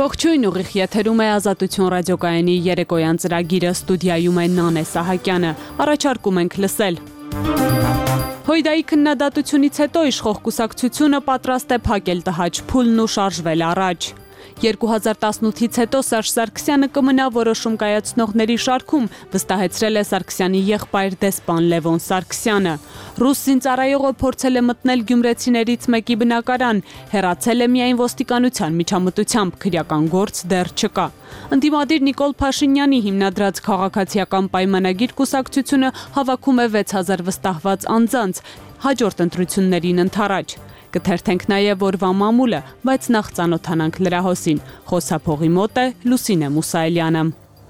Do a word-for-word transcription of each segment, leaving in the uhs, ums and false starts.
Ողջույն, ուղիղ եթերում է Ազատություն ռադիոկայանի երեկոյան ծրագիրը, ստուդիայում է Նանե Սահակյանը, առաջարկում ենք լսել։ Հույդայի քննադատությունից հետո իշխող կուսակցությունը պատրաստ է փակել տհաճ փուլն ու շարժվել առաջ։ երկու հազար տասնութից հետո Սերժ Սարգսյանը կմնա որոշում կայացնողների շարքում, վստահեցրել է Սարգսյանի եղբայր դեսպան Լևոն Սարգսյանը։ Ռուս զինծառայողը փորձել է մտնել գյումրեցիներից մեկի բնակարան, հեռացել է միայն ոստիկանության միջամտությամբ, քրեական գործ դեռ չկա։ Ընդդիմադիր Նիկոլ Փաշինյանի հիմնադրած քաղաքացիական պայմանագիր կուսակցությունը հավաքում է վեց հազար վստահված անձանց, հաջորդ ընտրություններին ընդառաջ։ Կթերթենք նաև օրվա մամուլը, բայց նախ ծանոթանանք լրահոսին։ Խոսափողի մոտ է Լուսինե Մուսայելյանը։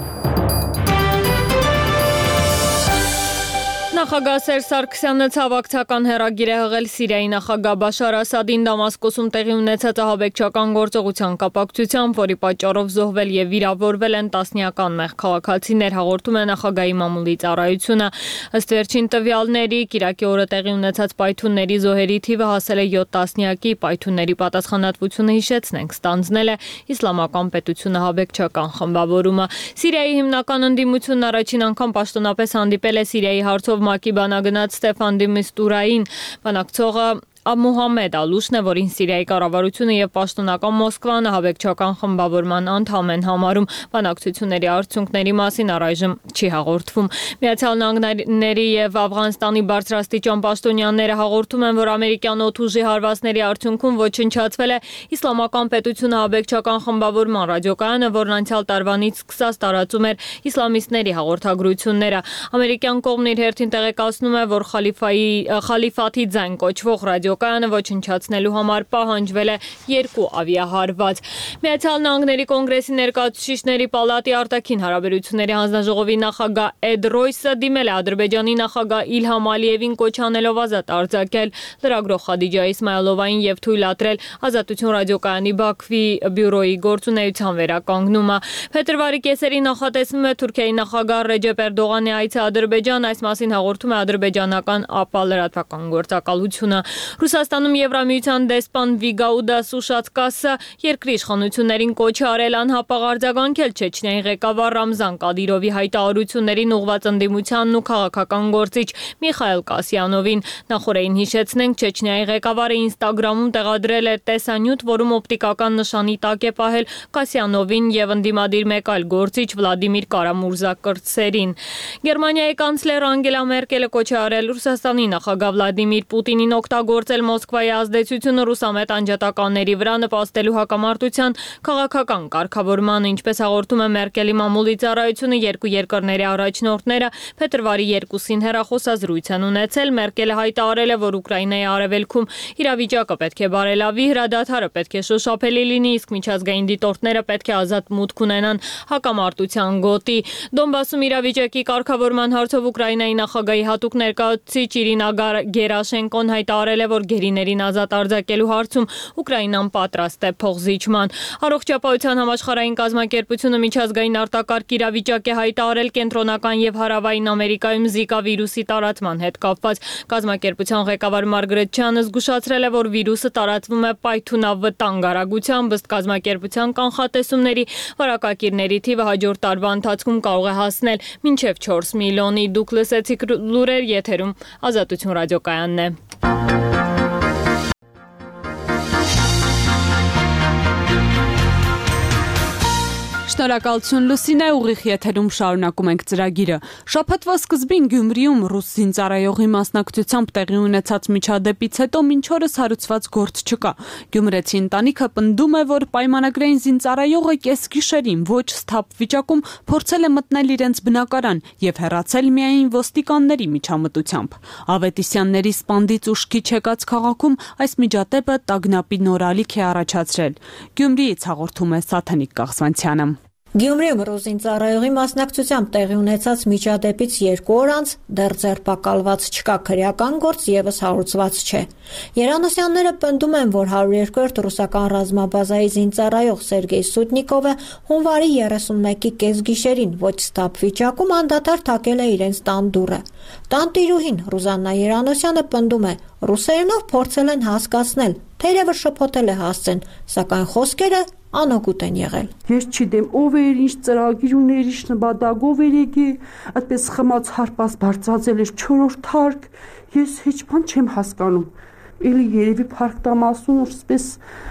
Նախագահ Սերժ Սարգսյանը ցավակցական հեռագիր է հղել Սիրիայի նախագահ Բաշար Ասադին Դամասկոսում տեղի ունեցած ահաբեկչական գործողության կապակցությամբ, որի պատճառով զոհվել եւ վիրավորվել են տասնյական մեղ քաղաքացիներ, հաղորդում է նախագահի մամուլի ծառայությունը։ Ըստ վերջին տվյալների, կիրակի օրը տեղի ունեցած պայթունների զոհերի թիվը հասել է յոթ տասնյակի, պայթունների պատասխանատվությունը հիշեցնենք ստանձնել է Իսլամական պետությունը ահաբեկչական խմբավորումը։ Սիրիայի հիմնական ընդդիմությունն առաջին անգամ պաշտոնապես հանդիպել է Սիրիայի հարցով ՄԱԿ-ի բանագնաց Ստեֆան դե Միստուրային, բանակցողը Մուհամմեդ Ալուշն է, որին Սիրիայի կառավարությունը եւ պաշտոնական Մոսկվան ահաբեկչական խմբավորման անդամ են համարում։ Բանակցությունների արդյունքների մասին առայժմ չի հաղորդվում։ Միացյալ Նահանգների եւ Աֆղանստանի բարձրաստիճան պաշտոնյաները հաղորդում են, որ ամերիկյան օդուժի հարվածների արդյունքում ոչնչացվել է Իսլամական պետությունը ահաբեկչական խմբավորման ռադիոկայանը, որն անցյալ տարվանից սկսած տարածում էր իսլամիստների հաղորդագրությունները։ Ամերիկյան կողմն իր հերթին տեղեկացնում է, որ խալիֆայի խալիֆաթի ձայն կոչվող ռադիո Կայանը ոչնչացնելու համար պահանջվել է երկու ավիահարված։ Միացյալ Նահանգների կոնգրեսի ներկայացուցիչների պալատի արտաքին հարաբերությունների հանձնաժողովի նախագահ Էդ Ռոյսը դիմել է Ադրբեջանի նախագահ Իլհամ Ալիևին կոչ անելով ազատ արձակել լրագրող Խադիջա Իսմայլովային եւ թույլատրել Ազատություն ռադիոկայանի Բաքվի բյուրոյի գործունեության վերականգնումը։ Փետրվարի կեսերին նախատեսվում է Թուրքիայի նախագահ Ռեջեփ Էրդողանի այցը Ադրբեջան, այս մասին հաղորդում է ադրբեջանական ԱՊԱ լրատվական գործակալությունը։ Ռուսաստանում Եվրամիության դեսպան Վիգաուդա Սուշացկասը երկրի իշխանություններին կոչ է արել անհապաղ արձագանքել Չեչնիայի ղեկավար Ռամզան Կադիրովի հայտարարություններին ուղղված ընդդիմությանն ու քաղաքական գործիչ Միխայել Կասյանովին։ Նախորդին հիշեցնենք, Չեչնիայի ղեկավարը Ինստագրամում տեղադրել էր տեսանյութ, որում օպտիկական նշանի տակ է պահել Կասյանովին եւ ընդդիմադիր մեկ այլ գործիչ Վլադիմիր Կարամուրզա կրտսերին։ Գերմանիայի կանցլեր Անգելա Մերկելը կոչ է արել Ռուսաստանի նախագահ Վլադիմիր Պուտինին օգտագործել Մոսկվայի ազդեցությունը ռուսամետ անջատականների վրա նպաստելու հակամարտության քաղաքական կարգավորմանը, ինչպես հաղորդում է Մերկելի մամուլի ծառայությունը, երկու երկրների առաջնորդները փետրվարի երկուսին հեռախոսազրույց են ունեցել։ Մերկելը հայտարարել է, որ Ուկրաինայի արևելքում իրավիճակը պետք է բարելավի, հրադադարը պետք է շոշափելի լինի, իսկ միջազգային դիտորդները պետք է ազատ մուտք ունենան հակամարտության գոտի։ Դոնբասում իրավիճակի կարգավորման հարցով Ուկրաինայի նախագահի հատուկ ներկայացուցիչ Իրինա Գերաշենկոն հայտարարել է, որ գերիներին ազատ արձակելու հարցում Ուկրաինան պատրաստ է փոխզիջման։ Առողջապահության համաշխարհային կազմակերպությունը միջազգային արտակարգ իրավիճակ է հայտարարել կենտրոնական եւ հարավային Ամերիկայում Զիկա վիրուսի տարածման հետ կապված։ Կազմակերպության ղեկավար Մարգրետ Չանը զգուշացրել է, որ վիրուսը տարածվում է պայթունավտանգ արագությամբ, ըստ կազմակերպության կանխատեսումների վարակակիրների թիվը հաջորդ տարվա ընթացքում կարող է հասնել մինչև չորս միլիոնի։ Դուք լսեցիք լուրեր, եթերում Ազատություն ռադիոկայանն է։ Շնորհակալություն Լուսինե, ուղիղ եթերում շարունակում ենք ծրագիրը։ Շաբաթվա սկզբին Գյումրիում ռուս զինծառայողի մասնակցությամբ տեղի ունեցած միջադեպից հետո մինչ օրս հարուցված գործ չկա։ Գյումրեցի ընտանիքը պնդում է, որ պայմանագրային զինծառայողը կեսգիշերին ոչ սթափ վիճակում փորձել է մտնել իրենց բնակարան եւ հեռացել միայն ոստիկանների միջամտությամբ։ Ավետիսյանների սպանդից ուշքի չեկած քաղաքում այս միջադեպը տագնապի նոր ալիք է առաջացրել։ Գյումրիից հաղորդում է Սաթանիկ Կաղսվանցյանը։ Գյումրիում ռուս զինծառայողի մասնակցությամբ տեղի ունեցած միջադեպից երկու օր անց դեռ ձերբակալված չկա, քրեական գործ ևս հարուցված չէ։ Երանոսյանները պնդում են, որ հարյուր երկրորդ ռուսական ռազմաբազայի զինծառայող Սերգեյ Սուտնիկովը հունվարի երեսունմեկի կեսգիշերին ոչ ստապ վիճակում անդադար թակել է իրենց տան դուռը։ Տանտիրուհին Ռուզաննա Երանոսյանը պնդում է, ռուսերենով փորձել են հասկացնել, թերևս շփոթել է հասցեն, սակայն խոսքերը անօգուտ են եղել։ Ես չգիտեմ ով էր, ինչ ծրագիր ուներ, ինչ նպատակով էր եկի, այդպես խմած հարպած բարձրացել էր չորրորդ թարք, ես հեչ բան չեմ հասկանում։ Էլի երևի Փարք Դամասուն ուսպես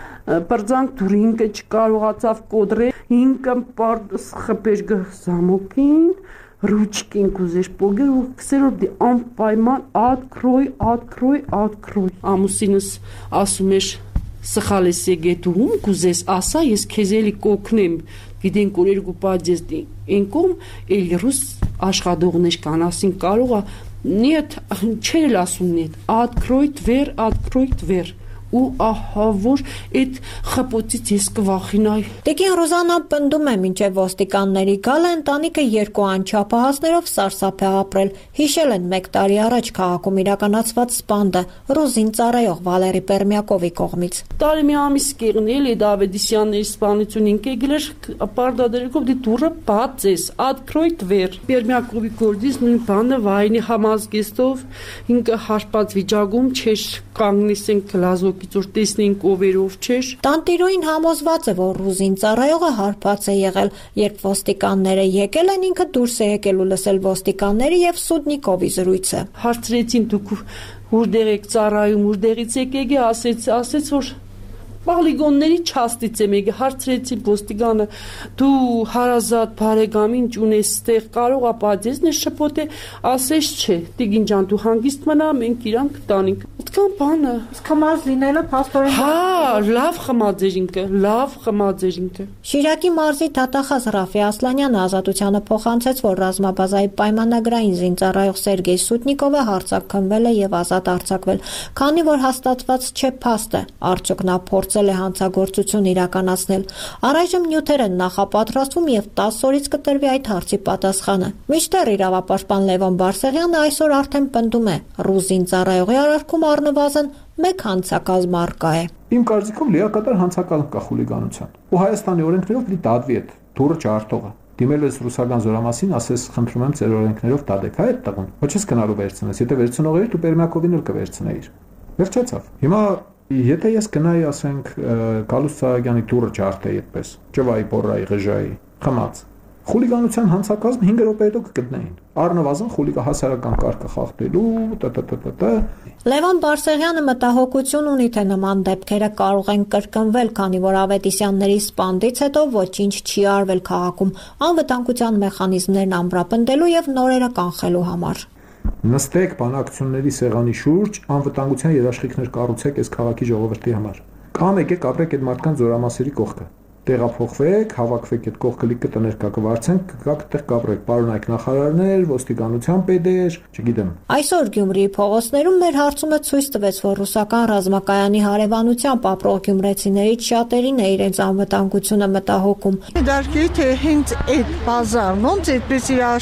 բարձանք դուր ինքը չկարողացավ կոդրել, ինքը պարդ խփեր գզամոքին, ռուչկին կուզեր պոգեր ու քսերով դի անպայման открой, открой, открой։ Ամուսինս ասում էր սխալ ես եկետում, կուզես ասա, ես քեզ էլի կօգնեմ, գիտենք որ երկու պատժեստ ինքում, էլի ռուս աշխատողներ կան, ասին կարող է, нет, չել ասում нет, открой дверь, открой дверь։ Ու ահա որ այդ խփոցից ես կվախենայի։ Տիկին Ռոզանան պնդում է, մինչև ոստիկանների գալը ընտանիքը երկու անչափահասներով սարսափ է ապրել։ Հիշել են մեկ տարի առաջ քաղաքում իրականացված սպանդը Ռոզին ծառայող Վալերի Պերմյակովի կողմից։ Տարի մի ամիս կեղնել է Դավիդիսյանների սպանությունին կեգլեր պարտադրելով դի դուրը բացես, открой дверь։ Պերմյակովի գործից նույն բանը վայնի համազգեստով ինքը հարպած վիճակում չէր կանգնեցին գլազո Որ տեսնենք ովերով չէր։ Տանտիրոին համոզված է, որ Ռուզին ծառայողը հարբած է եղել, երբ ոստիկանները եկել են, ինքը դուրս է եկել ու լսել ոստիկանների եւ Սուդնիկովի զրույցը։ Հարցրեցին դուք որտեղ եք ծառայում, որտեղից եք եկել, ասեց, ասեց որ Պոլիգոնների չաստից եմ եկել, հարցրեցի ոստիկանը, դու հարազատ բարեկամին ունես ստեղ կարող է պատժեսներ շփոթե, ասես չէ, տիկին ջան դու հանգիստ մնա, մենք իրան կտանենք։ Այդքան բանը։ Խմած լինելը փաստորեն։ Հա, լավ խմած էր ինքը, լավ խմած էր ինքը։ Շիրակի մարզի դատախազ Ռաֆի Ասլանյանը ազատությանը փոխանցեց, որ ռազմաբազայի պայմանագրային զինծառայող Սերգեյ Սուտնիկովը հարձակվել է եւ ազատ արձակվել, քանի որ հաստատված չէ փաստը, արդյոք նա փորձել է հանցագործություն իրականացնել։ Առայժմ նյութեր են նախապատրաստվում եւ տասը օրից կտրվի այդ հարցի պատասխանը։ Մինչդեռ իրավապաշտպան Լևոն Բարսեղյանը այսօր արդեն պնդում է, Ռուզին ծառայողի արարքում առնվազն մեկ հանցակազմ առկա է։ Իմ կարծիքով լիակատար հանցակազմ կա խուլիգանության։ Ու Հայաստանի օրենքներով պիտի դատվի այդ դուրը չարտողը։ Դիմել ես ռուսական զորամասին, ասես խնդրում եմ ձեր օրենքներով դատեք, հա այդ տղուն։ Ոչ ես գնալու վերցնես, եթե վերցնող էիր, դու Պերմյակովին էլ կվերցնեիր։ Վերջացավ։ Հիմա եթե ես գնայի, ասենք, Գալուստ Սահակյանի դուրը չարտեի այդպես, ճվայի, բորայի, ղժայի, խմած։ Խուլիգանության հանցակազմ հինգ րոպե հետո կգտնեին։ Առնվազն խուլիգա հասարակական կարգը խախտելու տտտտտ։ Լևոն Բարսեղյանը մտահոգություն ունի, թե նման դեպքերը կարող են կրկնվել, քանի որ Ավետիսյանների սպանդից հետո ոչինչ չի արվել քաղաքում անվտանգության մեխանիզմներն ամրապնդելու եւ նորերը կանխելու համար։ Նստեք բանակցությունների սեղանի շուրջ, անվտանգության երաշխիքներ կառուցեք այս քաղաքի ժողովրդի համար։ Կամ եկեք ապրեք այդ մարդկանց զորամասերի կողքը։ Տեղափոխվեք, հավաքվեք այդ կողքը լիքը տներ կա կվարձենք, կգաք այդտեղ կապրեք, պարոնայք նախարարներ, ոստիկանության պետեր, չգիտեմ։ Այսօր Գյումրիի փողոցներում մեր հարցումը ցույց տվեց, որ ռուսական ռազմակայանի հարևանությամբ ապրող գյումրեցիներից շատերին է իրենց անվտանգությունը մտահոգում։ Դարքի թե հենց այդ բազարն ոնց այդպես իր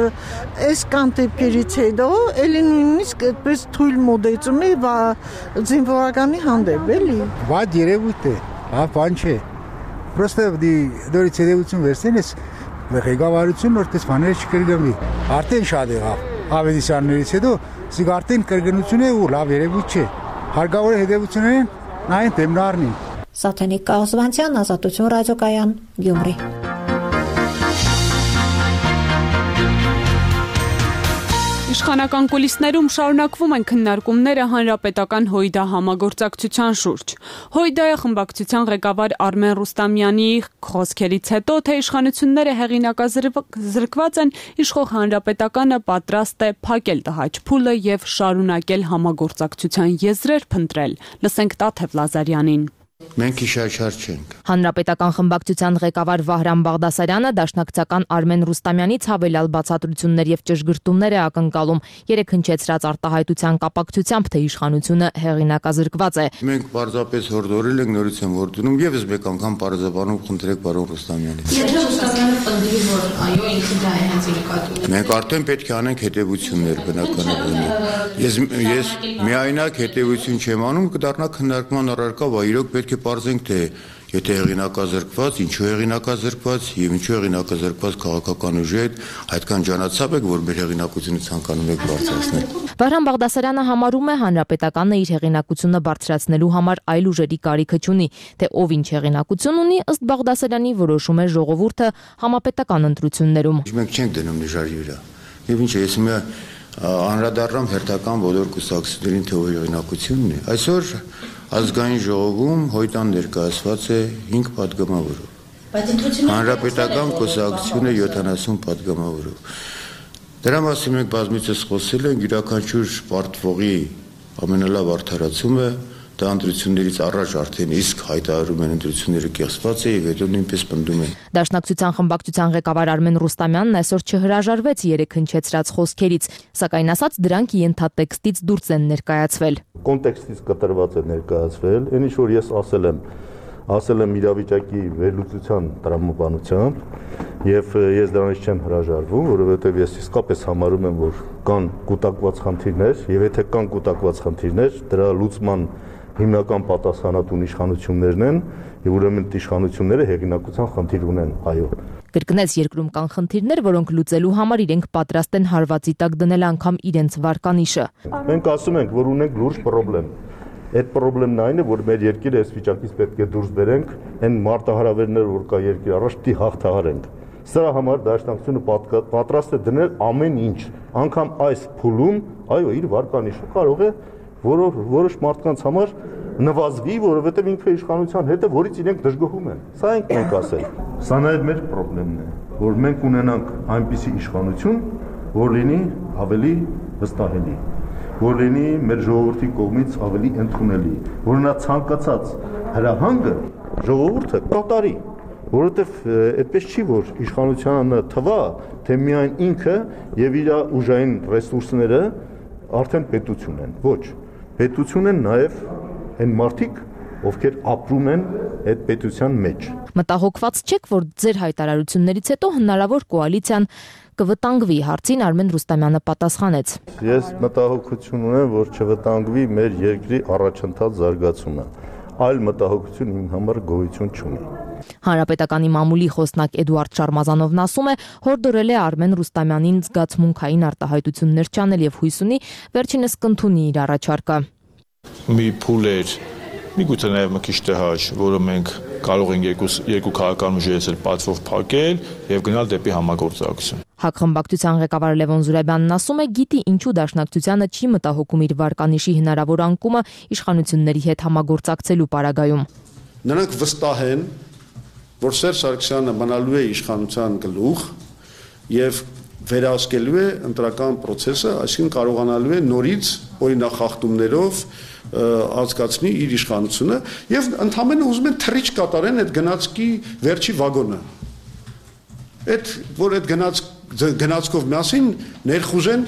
այս կանտեպերից հետո էլի նույնիսկ այդպես թույլ մոդեցում է զինվորականի հանդեպ էլի։ Վատ երևույթ է, հա բան չէ։ Просто դորից երևություն վերցնեն ես ղեկավարությունն որ դες բաները չկրկնվի։ Արդեն շատ եղավ Ավետիսյաններից հետո սիկ արդեն կրկնություն է ու լավ երևույթ չէ։ Հարկավոր է հետևություններին նայեն դեմն առնին։ Սաթենիկ Կազվանցյան, Ազատություն ռադիոկայան, Գյումրի։ Իշխանական կուլիսներում շարունակվում են քննարկումները հանրապետական Հույդա համագործակցության շուրջ։ Հույդայի խմբակցության ղեկավար Արմեն Ռուստամյանի խոսքերից հետո, թե իշխանությունները հեղինակազրկված են, իշխող հանրապետականը պատրաստ է փակել տհաճ փուլը եւ շարունակել համագործակցության եզրեր փնտրել։ Լսենք Տաթև Լազարյանին։ Մենք իշաչար չենք։ Հանրապետական խմբակցության ղեկավար Վահրամ Բաղդասարյանը դաշնակցական Արմեն Ռուստամյանից հավելյալ բացատրություններ եւ ճշգրտումներ է ակնկալում։ Երեք հնչեցրած արտահայտության կապակցությամբ, թե իշխանությունը հեղինակազրկված է։ Մենք պարզապես հորդորել ենք նորից են որդունում եւս մեկ անգամ պարզաբանում խնդրեք պարոն Ռուստամյանից։ Եթե Ռուստամյանը պնդի, որ այո, ինքը դա է հենց իր կատու։ Մենք արդեն պետք է անենք հետևություններ բնականաբար։ Ես ես միայնակ հետևություն չեմ անում, կդառնա քննարկման առարկա, վայ իրոք պետք է պարզենք, թե եթե հեղինակազրկված, ինչու հեղինակազրկված եւ ինչու հեղինակազրկված քաղաքական ուժի հետ այդքան ջանացավ եք, որ մեր հեղինակությունը ցանկանում եք բարձրացնել։ Վահրամ Բաղդասարյանը համարում է հանրապետականը իր հեղինակությունը բարձրացնելու համար այլ ուժերի կարիքը չունի, թե ով ինչ հեղինակություն ունի, ըստ Բաղդասարյանի որոշում է ժողովուրդը համապետական ընտրություններում։ Մենք չենք դնում նժարի վրա։ Եվ ինչ է, ես մի անդրադառնամ հերթական բոլոր կուսակցություններին, թե ով հեղինակությունն է։ Այսօր Ազգային ժողովում հոյտան ներկայացված է հինգ պատգամավորով։ Հանրապետական կուսակցությունը յոթանասուն պատգամավորով։ Դրա մասին մենք բազմիցս խոսել ենք, յուրաքանչյուր պարտվողի ամենալավ արդարացումը դա ընտրություններից առաջ արդեն իսկ հայտարարում են ընտրությունները կեղծված է եւ հետո նույնպես պնդում են։ Դաշնակցության խմբակցության ղեկավար Արմեն Ռուստամյանն այսօր չհրաժարվեց երեք հնչեցրած խոսքերից, սակայն ասաց դրանք ենթատեքստից դուրս են ներկայացվել։ Կոնտեքստից կտրված է ներկայացվել, այն ինչ որ ես ասել եմ, ասել եմ իրավիճակի վերլուծության տրամաբանությամբ եւ ես դրանից չեմ հրաժարվում, որովհետեւ ես իսկապես համարում եմ, որ կան կուտակված խնդիրներ եւ եթե կան կուտակված խնդիրներ, դրա լուծման հիմնական պատասխանատուն իշխանություններն են եւ ուրեմն իշխանությունները հեղինակության խնդիր ունեն, այո։ Կրկնեց երկրում կան խնդիրներ, որոնք լուծելու համար իրենք պատրաստ են հարվածի տակ դնել անգամ իրենց վարկանիշը։ Մենք ասում ենք, որ ունենք լուրջ խնդրեմ։ Այդ խնդրեմն այն է, որ մեր երկիրը այս վիճակից պետք է դուրս բերենք, այն մարտահրավերները, որ կա երկրի առաջ, պիտի հաղթահարենք։ Սրա համար Դաշնակցությունը պատրաստ է դնել ամեն ինչ, անգամ այս փուլում, այո, իր վարկանիշը կարող է որով որոշ մարդկանց համար նվազվի, որովհետև ինքը իշխանության հետ է, որից իրենք դժգոհում են։ Սա ենք մենք ասել։ Սա նաև մեր խնդիրն է, որ մենք ունենանք այնպիսի իշխանություն, որ լինի ավելի վստահելի, որ լինի մեր ժողովրդի կողմից ավելի ընդունելի, որ նա ցանկացած հրահանգը ժողովուրդը կատարի, որովհետև այդպես չի, որ իշխանությանը թվա, թե միայն ինքը եւ իր ուժային ռեսուրսները արդեն պետություն են։ Ոչ, պետություն են նաև այն մարդիկ, ովքեր ապրում են այդ պետության մեջ։ Մտահոգված չեք, որ ձեր հայտարարություններից հետո հնարավոր կոալիցիան կվտանգվի, հարցին Արմեն Ռուստամյանը պատասխանեց։ Ես մտահոգություն ունեմ, որ չվտանգվի մեր երկրի առաջընթաց զարգացումը։ Այլ մտահոգություն իմ համար գոյություն չունի։ Հանրապետականի մամուլի խոսնակ Էդուարդ Շարմազանովն ասում է, հորդորել է Արմեն Ռուստամյանին զգացմունքային արտահայտություններ չանել եւ հույս ունի վերջինս կընդունի իր առաջարկը։ Մի փուլ էր, միգուցե նաեւ մի քիչ տհաճ, որը մենք կարող ենք երկու երկու քաղաքական ուժերից էլ պատվով փակել եւ գնալ դեպի համագործակցություն։ ՀԱԿ խմբակցության ղեկավար Լևոն Զուրաբյանն ասում է, գիտի ինչու Դաշնակցությանը չի մտահոգում իր վարկանիշի հնարավոր անկումը իշխանությունների հետ համագործակցելու պարագայում։ Նրանք վստահ են, որ Սերժ Սարգսյանը մնալու է իշխանության գլուխ եւ վերահսկելու է ընտրական process-ը, այսինքն կարողանալու է նորից օրինախախտումներով ազգացնի իր իշխանությունը եւ ընդհանրապես ուզում են թռիչ կատարեն այդ գնացքի վերջի վագոնը։ Այդ որ այդ գնաց գնացքով միասին ներխուժեն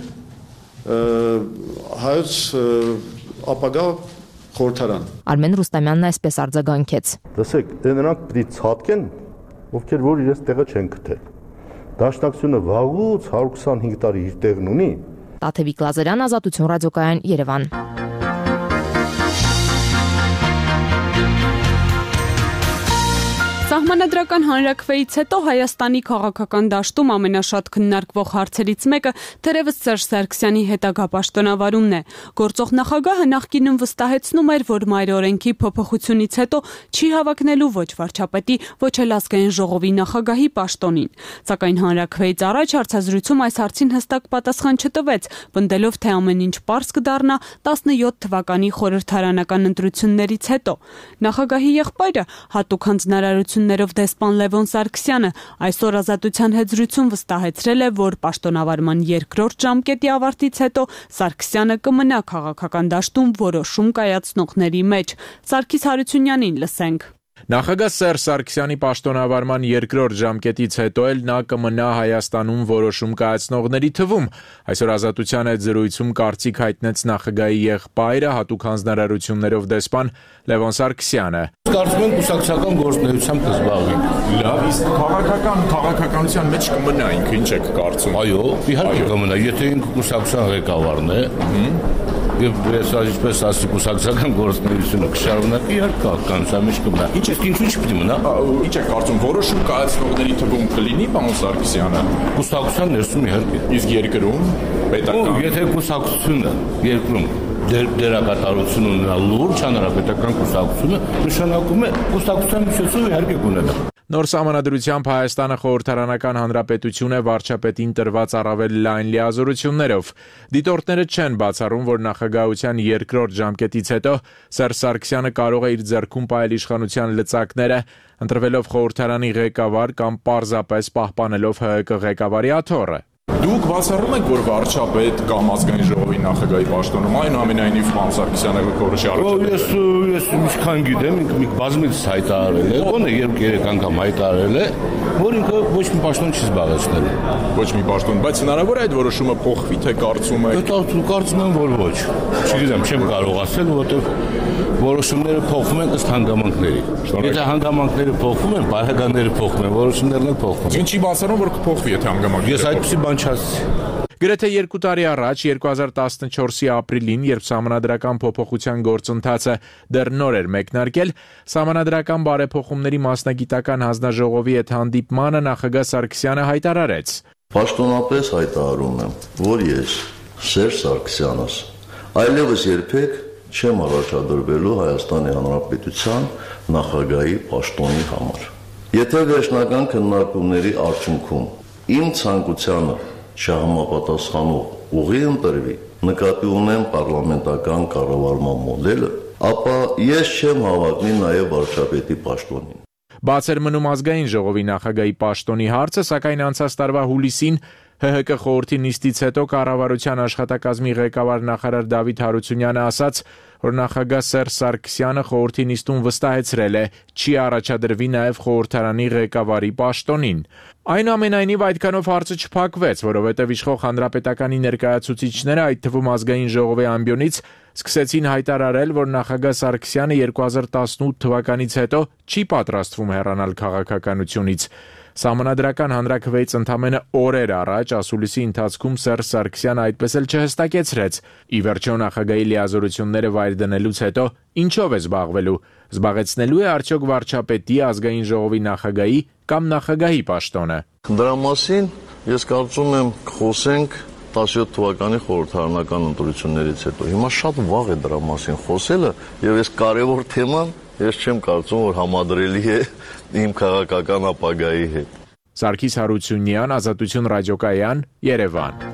հայոց ապագա խորհրդարան։ Արմեն Ռուստամյանն այսպես արձագանքեց։ Լսեք, դե նրանք պիտի ցածկեն, ովքեր որ իրենց տեղը չեն գտել։ Դաշնակցությունը վաղուց հարյուր քսանհինգ տարի իր տեղն ունի։ Տաթևիկ Լազարյան, Ազատություն ռադիոկայան, Երևան։ Սահմանադրական հանրաքվեից հետո Հայաստանի քաղաքական դաշտում ամենաշատ քննարկվող հարցերից մեկը թերևս Սերժ Սարգսյանի հետագա պաշտոնավարումն է։ Գործող նախագահը նախկինում վստահեցնում էր, որ մայրօրենքի փոփոխությունից հետո չի հավակնելու ոչ վարչապետի, ոչ էլ ազգային ժողովի նախագահի պաշտոնին։ Սակայն հանրաքվեից առաջ հարցազրույցում այս հարցին հստակ պատասխան չտվեց, պնդելով, թե ամեն ինչ պարզ կդառնա տասնյոթ թվականի խորհրդարանական ընտրություններից հետո։ Նախագահի եղբայրը հատուկ հանձնարարություն ներով դեսպան Լևոն Սարգսյանը այսօր Ազատության հետ զրույցում վստահեցրել է, որ պաշտոնավարման երկրորդ ժամկետի ավարտից հետո Սարգսյանը կմնա քաղաքական դաշտում որոշում կայացնողների մեջ։ Սարգիս Հարությունյանին լսենք։ Նախագահ Սերժ Սարգսյանի պաշտոնավարման երկրորդ ժամկետից հետո էլ նա կմնա Հայաստանում որոշում կայացնողների թվում։ Այսօր Ազատության հետ զրույցում կարծիք հայտնեց նախագահի եղբայրը, հատուկ հանձնարարություններով դեսպան Լևոն Սարգսյանը։ Կարծում եմ կուսակցական գործունեությամբ կզբաղվի։ Լավ, իսկ քաղաքական քաղաքականության մեջ կմնա ինքը, ինչ եք կարծում։ Այո, իհարկե կմնա, եթե ինքը կուսակցության ղեկավարն է, եւ ես այսպես ասի կուսակցական գործունեությունը կշարունակի, իհարկե քաղաքականության մեջ կմնա։ Ինչ է ինքը ինչ պիտի մնա։ Ինչ է կարծում, որոշում կայացնողների թվում կլինի պարոն Սարգսյանը։ Կուսակցության ներսում իհարկե։ Իսկ երկրում պետական։ Եթե կուսակցությունը երկրում դերակատարություն ունենա լուրջ հանրապետական կուսակցությունը, նշանակում է կուսակցության միջոցով իհարկե կունենա։ Նոր սահմանադրությամբ Հայաստանը խորհրդարանական հանրապետություն է վարչապետին տրված առավել լայն լիազորություններով։ Դիտորդները չեն բացառում, որ նախագահության երկրորդ ժամկետից հետո Սերժ Սարգսյանը կարող է իր ձեռքում պահել իշխանության լծակները, ընտրվելով խորհրդարանի ղեկավար կամ պարզապես պահպանելով ՀՀԿ ղեկավարի աթոռը։ Դուք բացառում եք, որ վարչապետ կամ ազգային ժողովի նախագահի պաշտոնում այնուամենայնիվ պարոն Սարգսյանը կորոշի առաջ։ Ես ես ինչքան գիտեմ, ինքը բազմից հայտարարել է, գոնե երեք անգամ հայտարարել է, որ ինքը ոչ մի պաշտոն չի զբաղեցնել։ Ոչ մի պաշտոն, բայց հնարավոր է այդ որոշումը փոխվի, թե կարծում եք։ Կարծում եմ, որ ոչ։ Չգիտեմ, չեմ կարող ասել, որովհետև որոշումները փոխվում են ըստ հանգամանքների։ Եթե հանգամանքները փոխվում են, բարեկամները փոխվում են, որոշումներն էլ փոխվում են։ Ինչի բացառում, որ կփոխվի, եթե հանգամանքները։ Ես այդպեսի բան չասի։ Գրեթե երկու տարի առաջ, երկու հազար տասնչորսի ապրիլին, երբ սահմանադրական փոփոխության գործընթացը դեռ նոր էր մեկնարկել, սահմանադրական բարեփոխումների մասնագիտական հանձնաժողովի հետ հանդիպմանը նախագահ Սարգսյանը հայտարարեց. Պաշտոնապես հայտարարում եմ, որ ես Սերժ Սարգսյանս այլևս երբեք չեմ առաջադրվելու Հայաստանի Հանրապետության նախագահի պաշտոնի համար։ Եթե վերջնական քննարկումների արդյունքում իմ ցանկությանը չհամապատասխանող ուղի ընտրվի, նկատի ունեմ պարլամենտական կառավարման մոդելը, ապա ես չեմ հավակնի նաև վարչապետի պաշտոնին։ Բաց էր մնում ազգային ժողովի նախագահի պաշտոնի հարցը, սակայն անցած տարվա հուլիսին ՀՀԿ խորհրդի նիստից հետո կառավարության աշխատակազմի ղեկավար նախարար Դավիթ Հարությունյանը ասաց, որ նախագահ Սերժ Սարգսյանը խորհրդի նիստում վստահեցրել է, չի առաջադրվի նաև խորհրդարանի ղեկավարի պաշտոնին։ Այնուամենայնիվ այդքանով հարցը չփակվեց, որովհետև իշխող հանրապետականի ներկայացուցիչները, այդ թվում ազգային ժողովի ամբիոնից, սկսեցին հայտարարել, որ նախագահ Սարգսյանը երկու հազար տասնութ թվականից հետո չի պատրաստվում հեռանալ քաղաքականությունից։ Սահմանադրական հանրաքվեից ընդամենը օրեր առաջ ասուլիսի ընթացքում Սերժ Սարգսյանը այդպես էլ չհստակեցրեց։ Ի վերջո նախագահի լիազորությունները վայր դնելուց հետո ինչով է զբաղվելու։ Զբաղեցնելու է արդյոք վարչապետի, ազգային ժողովի նախագահի կամ նախագահի պաշտոնը։ Դրա մասին ես կարծում եմ խոսենք տասնյոթ թվականի խորհրդարանական ընտրություններից հետո։ Հիմա շատ վաղ է դրա մասին խոսելը, եւ այս կարևոր թեման ես չեմ կարծում, որ համադրելի է իմ քաղաքական ապագայի հետ։ Սարգիս Հարությունյան, Ազատություն ռադիոկայան, Երևան։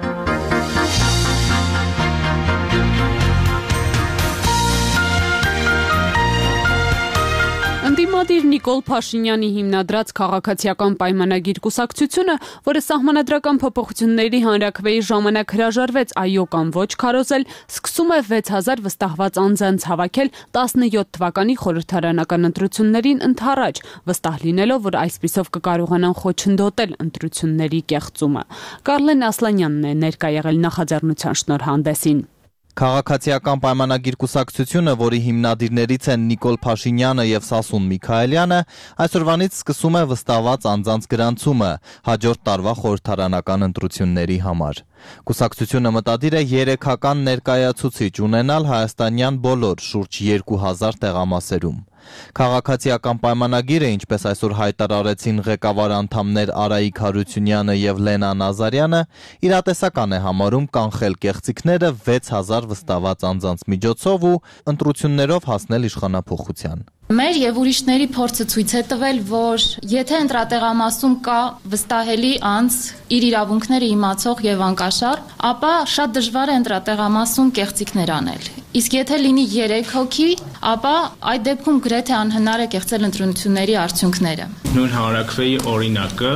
Ընդդիմադիր Նիկոլ Փաշինյանի հիմնադրած քաղաքացիական պայմանագիր կուսակցությունը, որը սահմանադրական փոփոխությունների հանրաքվեի ժամանակ հրաժարվեց այո կամ ոչ քարոզել, սկսում է վեց հազար վստահված անձանց հավաքել տասնյոթ թվականի խորհրդարանական ընտրություններին ընդառաջ, վստահ լինելով, որ այսպիսով կկարողանան խոչընդոտել ընտրությունների կեղծումը։ Կարլեն Ասլանյանն է ներկա եղել նախաձեռնության շնորհանդեսին։ Քաղաքացիական պայմանագիր կուսակցությունը, որի հիմնադիրներից են Նիկոլ Փաշինյանը եւ Սասուն Միքայելյանը, այսօրվանից սկսում է վստահված անձանց գրանցումը հաջորդ տարվա խորհրդարանական ընտրությունների համար։ Կուսակցությունը մտադիր է երեքական ներկայացուցիչ ունենալ հայաստանյան բոլոր շուրջ երկու հազար տեղամասերում։ Քաղաքացիական պայմանագիրը, ինչպես այսօր հայտարարեցին ղեկավար անդամներ Արայիկ Հարությունյանը եւ Լենա Նազարյանը, իրատեսական է համարում կանխել կեղծիքները վեց հազար վստահված անձանց միջոցով ու ընտրություններով հասնել իշխանափոխության։ Մեր եւ ուրիշների փորձը ցույց է տվել, որ եթե ընտրատեղամասում կա վստահելի անձ, իր իրավունքները իմացող եւ անկաշառ, ապա շատ դժվար է ընտրատեղամասում կեղծիքներ անել։ Իսկ եթե լինի երեք հոգի, ապա այդ դեպքում գրեթե անհնար է կեղծել ընտրությունների արդյունքները։ Նույն հանրաքվեի օրինակը,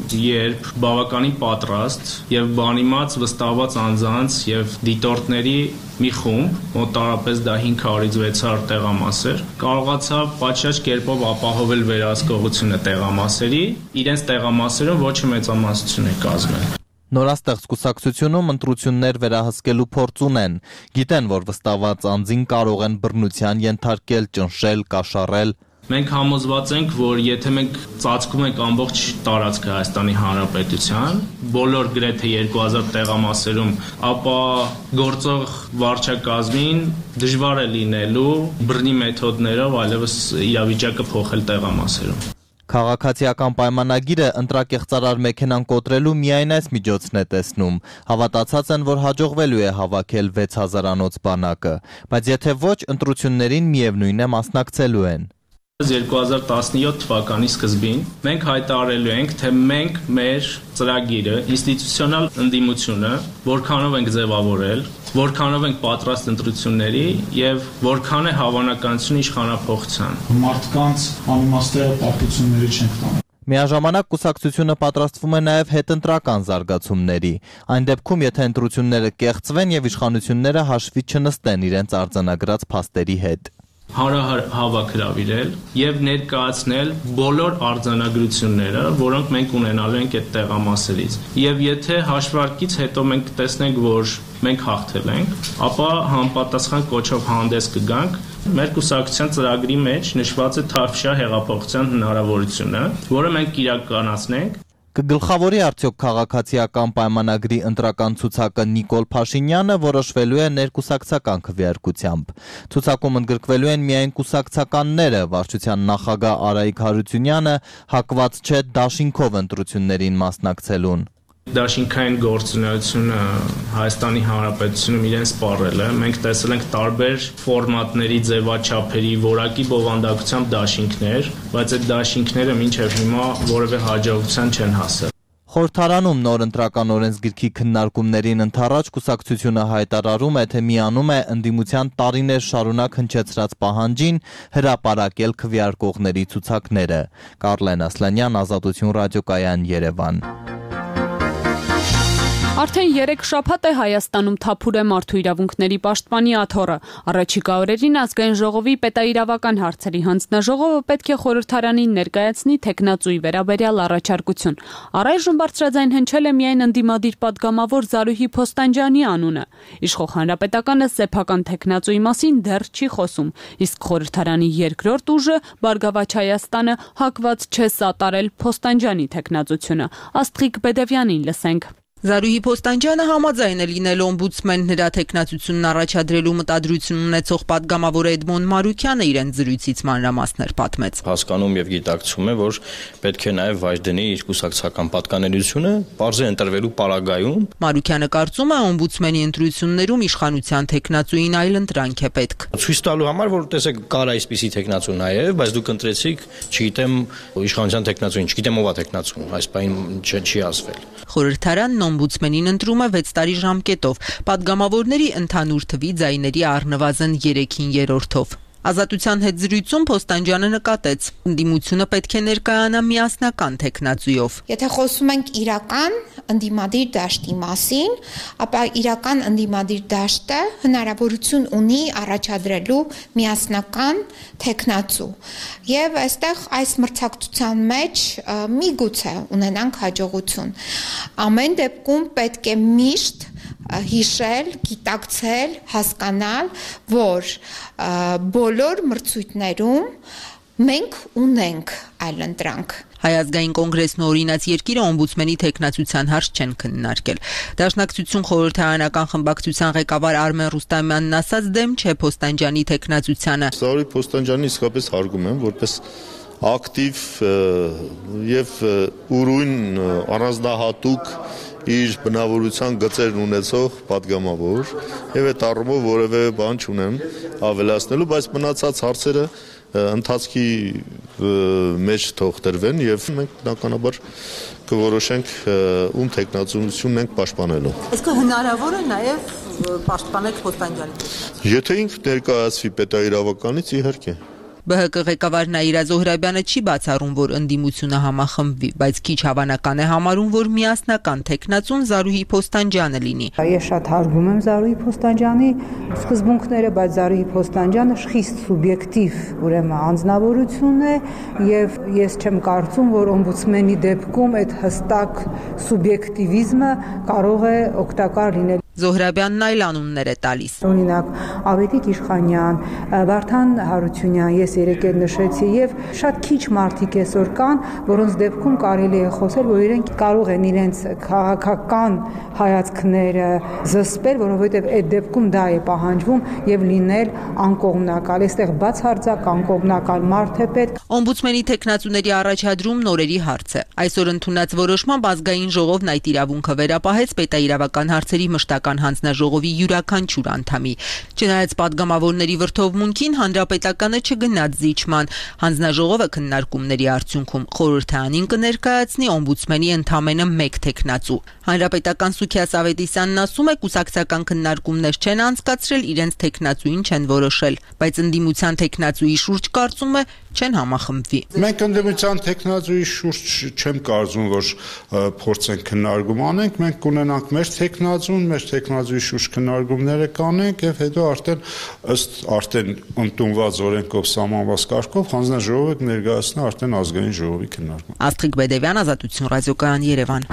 երբ բավականին պատրաստ եւ բանիմաց վստահված անձանց եւ դիտորդների մի խումբ, մոտարապես դա հինգ հարյուր վեց հարյուր տեղամասեր, կարողացավ պատշաճ կերպով ապահովել վերահսկողությունը տեղամասերի, իրենց տեղամասերում ոչ մեծամասնություն է կազմել։ Նորաստեղծ կուսակցությունում ընտրություններ վերահսկելու փորձ ունեն, գիտեն, որ վստահված անձին կարող են բռնության ենթարկել, ճնշել, կաշառել։ Մենք համոզված ենք, որ եթե մենք ծածկում ենք ամբողջ տարածքը Հայաստանի Հանրապետության, բոլոր գրեթե երկու հազար տեղամասերում, ապա գործող վարչակազմին դժվար է լինելու բռնի մեթոդներով այլևս իրավիճակը փոխել տեղամասերում։ Քաղաքացիական պայմանագիրը ընտրակեղծարար մեքենան կոտրելու միայն այս միջոցն է տեսնում։ Հավատացած են, որ հաջողվելու է հավաքել վեց հազարանոց բանակը, բայց եթե ոչ, ընտրություններին միևնույն է մասնակցելու են։ երկու հազար տասնյոթ թվականի սկզբին մենք հայտարարելու ենք, թե մենք մեր ծրագիրը, ինստիտուցիոնալ ընդդիմությունը, որքանով ենք ձևավորել, որքանով ենք պատրաստ ընտրությունների եւ որքան է հավանականությունը իշխանափոխության։ Մարդկանց անիմաստեղ պարտությունների չենք տանում։ Միաժամանակ կուսակցությունը պատրաստվում է նաև հետընտրական զարգացումների։ Այն դեպքում, եթե ընտրությունները կեղծվեն եւ իշխանությունները հաշվի չնստեն իրենց արձանագրած փաստերի հետ։ Հարահար հավաքրավիրել եւ ներկայացնել բոլոր արձանագրությունները, որոնք մենք ունենալու ենք այդ տեղամասերից։ Եվ եթե հաշվարկից հետո մենք տեսնենք, որ մենք հաղթել ենք, ապա համապատասխան կոչով հանդես կգանք։ Մեր կուսակցության ծրագրի մեջ նշված է թավշյա հեղափոխության հնարավորությունը, որը մենք կիրականացնենք։ Կգլխավորի արդյոք քաղաքացիական պայմանագրի ընտրական ցուցակը Նիկոլ Փաշինյանը, որոշվելու է ներկուսակցական քվեարկությամբ։ Ցուցակում ընդգրկվելու են միայն կուսակցականները, վարչության նախագահ Արայիկ Հարությունյանը հակված չէ դաշինքով ընտրություններին մասնակցելուն։ Դաշինքային գործունեությունը Հայաստանի Հանրապետությունում իրեն սպառել է։ Մենք տեսել ենք տարբեր ֆորմատների, ձևաչափերի, որակի բովանդակությամբ դաշինքներ, բայց այդ դաշինքները մինչև հիմա որևէ հաջողության չեն հասել։ Խորհրդարանում նոր ընտրական օրենսգիրքի քննարկումներին ընթառաջ կուսակցությունը հայտարարում է, թե միանում է ընդդիմության տարիներ շարունակ հնչեցրած պահանջին հրապարակել քվեարկողների ցուցակները։ Կարլեն Ասլանյան, Ազատություն ռադիոկայան, Երևան։ Արդեն երեք շաբաթ է Հայաստանում թափուր է մարդու իրավունքների պաշտպանի աթոռը։ Առաջիկա օրերին ազգային ժողովի պետաիրավական հարցերի հանձնաժողովը պետք է խորհրդարանին ներկայացնի թեկնածուի վերաբերյալ առաջարկություն։ Առայժմ բարձրաձայն հնչել է միայն ընդդիմադիր պատգամավոր Զարուհի Փոստանջյանի անունը։ Իշխող հանրապետականը սեփական թեկնածուի մասին դեռ չի խոսում, իսկ խորհրդարանի երկրորդ ուժը Բարգավաճ Հայաստանը հակված չէ սատարել Փոստանջյանի թեկնածությունը։ Աստղիկ Բեդևյանին լսենք։ Զարուհի Փոստանջյանը համաձայն է լինել օմբուդսմեն նրա թեկնածությունն առաջադրելու մտադրություն ունեցող պատգամավոր Էդմոն Մարուկյանը իրեն զրույցից մանրամասներ պատմեց։ Հասկանում եւ գիտակցում է, որ պետք է նաեւ վայր դնի իր կուսակցական պատկանելիությունը, բարձր ընտրվելու պարագայում։ Մարուկյանը կարծում է օմբուդսմենի ընտրություններում իշխանության թեկնածուին այլ ընտրանք է պետք։ Ցույց տալու համար, որ տեսեք, կար այսպիսի թեկնածու նաեւ, բայց դուք ընտրեցիք, չգիտեմ, իշխանության թեկնածուին, չգիտեմ ով է թեկնածուն, այս բան չի ասվել։ Խորհրդարանն օմբուդսմենին ընտրում է վեց տարի ժամկետով, պատգամավորների ընդհանուր թվի ձայների առնվազն երեքին երրորդով։ Ազատության հետ զրույցում Փոստանջյանը նկատեց. ընդդիմությունը պետք է ներկայանա միասնական թեկնածուով։ Եթե խոսում ենք իրական ընդդիմադիր դաշտի մասին, ապա իրական ընդդիմադիր դաշտը հնարավորություն ունի առաջադրելու միասնական թեկնածու։ Եվ այստեղ այս մրցակցության մեջ միգուցե ունենանք հաջողություն։ Ամեն դեպքում պետք է միշտ հիշել, գիտակցել, հասկանալ, որ բոլոր մրցույթներում մենք ունենք այլընտրանք։ Հայ ազգային կոնգրեսն ու օրինաց երկիրը օմբուդսմենի թեկնածության հարց չեն քննարկել։ Դաշնակցություն խորհրդարանական խմբակցության ղեկավար Արմեն Ռուստամյանն ասաց դեմ չէ Փոստանջյանի թեկնածությանը։ Զարուհի Փոստանջյանի իսկապես հարգում եմ որպես ակտիվ եւ ուրույն առանձնահատուկ իր բնավորության գծերն ունեցող պատգամավոր եւ այդ առումով որևէ բան չունեմ ավելացնելու, բայց մնացած հարցերը ընթացքի մեջ թող տրվեն եւ մենք բնականաբար կորոշենք ում թեկնածությունն ենք պաշտպանելու։ Իսկ հնարավոր է նաեւ պաշտպանել Փոստանջյանի։ Եթե ինքը ներկայացվի պետաիրավականից, իհարկե։ Բ Հ Կ ղեկավար Նաիրա Զոհրաբյանը չի բացառում, որ ընդդիմությունը համախմբվի, բայց քիչ հավանական է համարում, որ միասնական թեկնածուն Զարուհի Փոստանջյանը լինի։ Ես շատ հարգում եմ Զարուհի Փոստանջյանի սկզբունքները, բայց Զարուհի Փոստանջյանը խիստ սուբյեկտիվ, ուրեմն անձնավորություն է, եւ ես չեմ կարծում, որ օմբուդսմենի դեպքում այդ հստակ սուբյեկտիվիզմը կարող է օգտակար լինել։ Զոհրաբյանն այլ անուններ է տալիս։ Օրինակ Ավետիք Իշխանյան, Վարդան Հարությունյան, ես երեկ էլ նշեցի, եւ շատ քիչ մարդիկ այսօր կան, որոնց դեպքում կարելի է խոսել, որ իրենք կարող են իրենց քաղաքական հայացքները զսպել, որովհետեւ այդ դեպքում դա է պահանջվում եւ լինել անկողմնակալ։ Այստեղ բացարձակ անկողմնակալ մարդ է պետք։ Օմբուդսմենի թեկնածուների առաջադրում նորերի հարց է։ Այսօր ընդունած որոշմամբ ազգային ժողովն այդ իրավունքը վերապահեց պետաիրավական հարցերի մշտական հանձնաժողովի յուրաքանչյուր անդամի։ Չնայած падգամավորների վրթովմունքին հանրապետականը չգնաց զիջման։ Հանձնաժողովը քննարկումների արդյունքում խորհրդարանին կներկայացնի օմբուդսմենի ընդամենը մեկ թեկնածու։ Հանրապետական Սուքիաս Ավետիսյանն ասում է, կուսակցական քննարկումներ չեն անցկացրել, իրենց թեկնածուին չեն որոշել, բայց ընդդիմության թեկնածուի շուրջ կարծում է չեն համախմբվի։ Մենք ընդդիմության թեկնածուի շուրջ չեմ կարծում, որ փորձենք քննարկում անենք, մենք կունենանք մեր թեկնածուն, մեր թեկնածուի շուրջ քննարկումները կանենք եւ հետո արդեն ըստ արդեն ընդունված օրենքով սահմանված կարգով հանձնաժողովը կներկայացնի արդեն ազգային ժողովի քննարկում։ Աստղիկ Բեդևյան, Ազատություն ռադիոկայան, Երևան։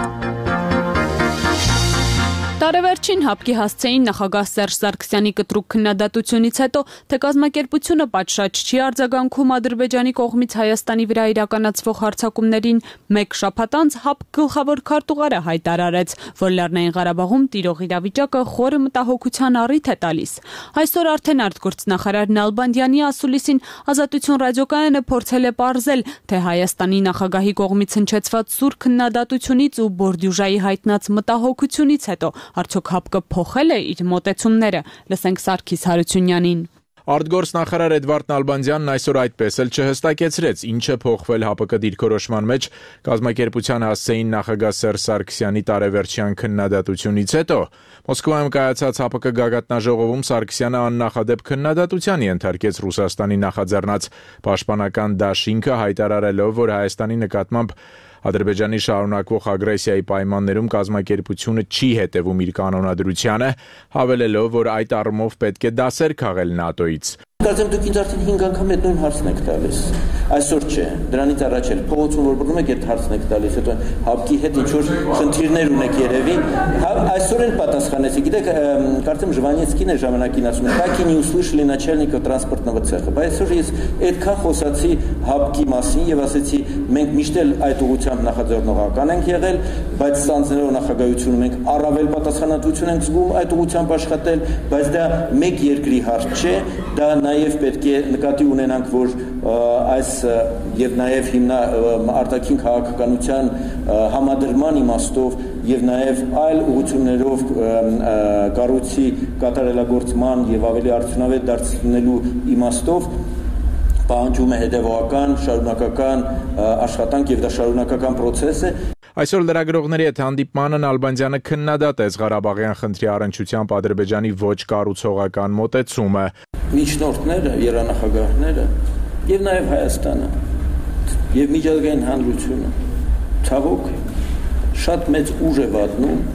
Տարեվերջին հապկի հասցեին նախագահ Սերժ Սարգսյանի կտրուկ քննադատությունից հետո, թե կազմակերպությունը պատշաճ չի արձագանքում Ադրբեջանի կողմից Հայաստանի վրա իրականացվող հարձակումներին, մեկ շաբաթ անց ՀԱՊԿ գլխավոր քարտուղարը հայտարարեց, որ Լեռնային Ղարաբաղում տիրող իրավիճակը խորը մտահոգության առիթ է տալիս։ Այսօր արդեն արտգործնախարար Նալբանդյանի ասուլիսին Ազատություն ռադիոկայանը փորձել է պարզել, թե Հայաստանի նախագահի կողմից հնչեցված սուր քննադատությունից ու Բորդյուժայի հայտնած մտահոգությունից հետո արդյոք ՀԱՊԿ փոխել է իր մոտեցումները։ Լսենք Սարգիս Հարությունյանին։ Արտգործնախարար Էդվարդ Նալբանդյանն այսօր այդպես էլ չհստակեցրեց, ինչ է փոխվել ՀԱՊԿ դիրքորոշման մեջ կազմակերպության հասցեին նախագահ Սերժ Սարգսյանի տարեվերջյան քննադատությունից հետո։ Մոսկվայում կայացած ՀԱՊԿ գագաթնաժողովում Սարգսյանը աննախադեպ քննադատության ենթարկեց Ռուսաստանի նախաձեռնած պաշտպանական դաշինքը, հայտարարելով, որ Հայաստանի նկատմամբ Ադրբեջանի շարունակվող ագրեսիայի պայմաններում կազմակերպությունը չի հետևում իր կանոնադրությանը, հավելելով, որ այդ առումով պետք է դասեր քաղել ՆԱՏՕ-ից։ Կարծեմ դուք ինձ արդեն հինգ անգամ այդ նույն հարցն եք տալիս։ Այսօր չէ, դրանից առաջ էլ փողոցում որ բռնում եք այդ հարցն եք տալիս, հետո ՀԱՊԿ-ի հետ ինչ որ խնդիրներ ունեք երևի։ Այսօր էլ պատասխանեցի, գիտեք, կարծեմ Ժվանեցկին է ժամանակին ասում է, «Так и не услышали начальника транспортного цеха»։ Բայց այսօր ես այդքան խոսացի ՀԱՊԿ-ի մասին եւ ասեցի, մենք միշտ էլ այդ ուղղությամբ նախաձեռնողական ենք եղել, բայց ստանձնելով նախագահությունը մենք առավել պատասխանատվություն ենք զգում այդ ուղղությամբ աշխատել, բայց դա մեկ երկրի հարց չէ, դա նաև պետք է նկատի ունենանք, որ այս եւ նաև հիմնա արտաքին քաղաքականության համադրման իմաստով եւ նաև այլ ուղղություններով կառույցի կատարելագործման եւ ավելի արդյունավետ դարձնելու իմաստով պահանջում է հետևողական, շարունակական աշխատանք եւ դա շարունակական process է։ Այսօր լրագրողների հետ հանդիպմանը Նալբանդյանը քննադատեց Ղարաբաղյան խնդրի առնչությամբ Ադրբեջանի ոչ կառուցողական մոտեցումը։ Միջնորդները, երանախագահները եւ նաեւ Հայաստանը եւ միջազգային հանրությունը ցավոք շատ մեծ ուժ է վատնում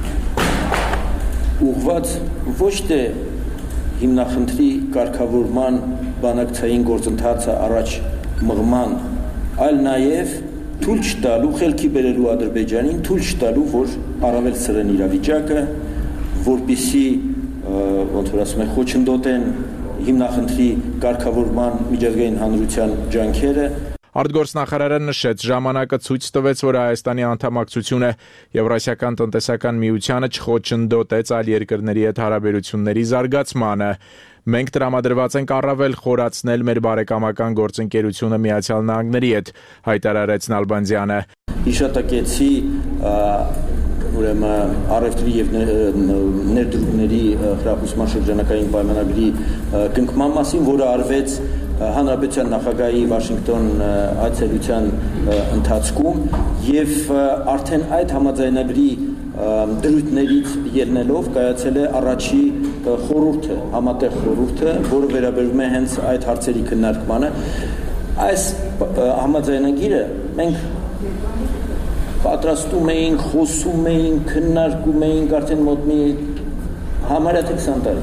ուղղված ոչ թե հիմնախնդրի կարգավորման բանակցային գործընթացը առաջ մղման, այլ նաեւ թույլ չտալու խելքի բերելու Ադրբեջանին, թույլ չտալու, որ առավել սրեն իրավիճակը, որպիսի ոնց որ ասում են խոչընդոտեն հիմնախնդրի կարգավորման միջազգային հանրության ջանքերը։ Արտգործնախարարը նշեց, ժամանակը ցույց տվեց, որ Հայաստանի անդամակցությունը Եվրասիական տնտեսական միությանը չխոչընդոտեց այլ երկրների հետ հարաբերությունների զարգացմանը։ Մենք տրամադրված ենք առավել խորացնել մեր բարեկամական գործընկերությունը Միացյալ Նահանգների հետ, հայտարարեց Նալբանդյանը։ Հիշատակեցի ուրեմն առևտրի եւ ներդրումների հրապարակման շրջանակային պայմանագրի կնքման մասին, որը արվեց Հանրապետության նախագահի Վաշինգտոն այցելության ընթացքում եւ արդեն այդ համաձայնագրի դրույթներից ելնելով կայացել է առաջի խորհուրդը, համատեղ խորհուրդը, որը վերաբերում է հենց այդ հարցերի քննարկմանը։ Այս համաձայնագիրը մենք պատրաստում էինք, խոսում էինք, քննարկում էինք արդեն մոտ մի համարյա թե քսան տարի։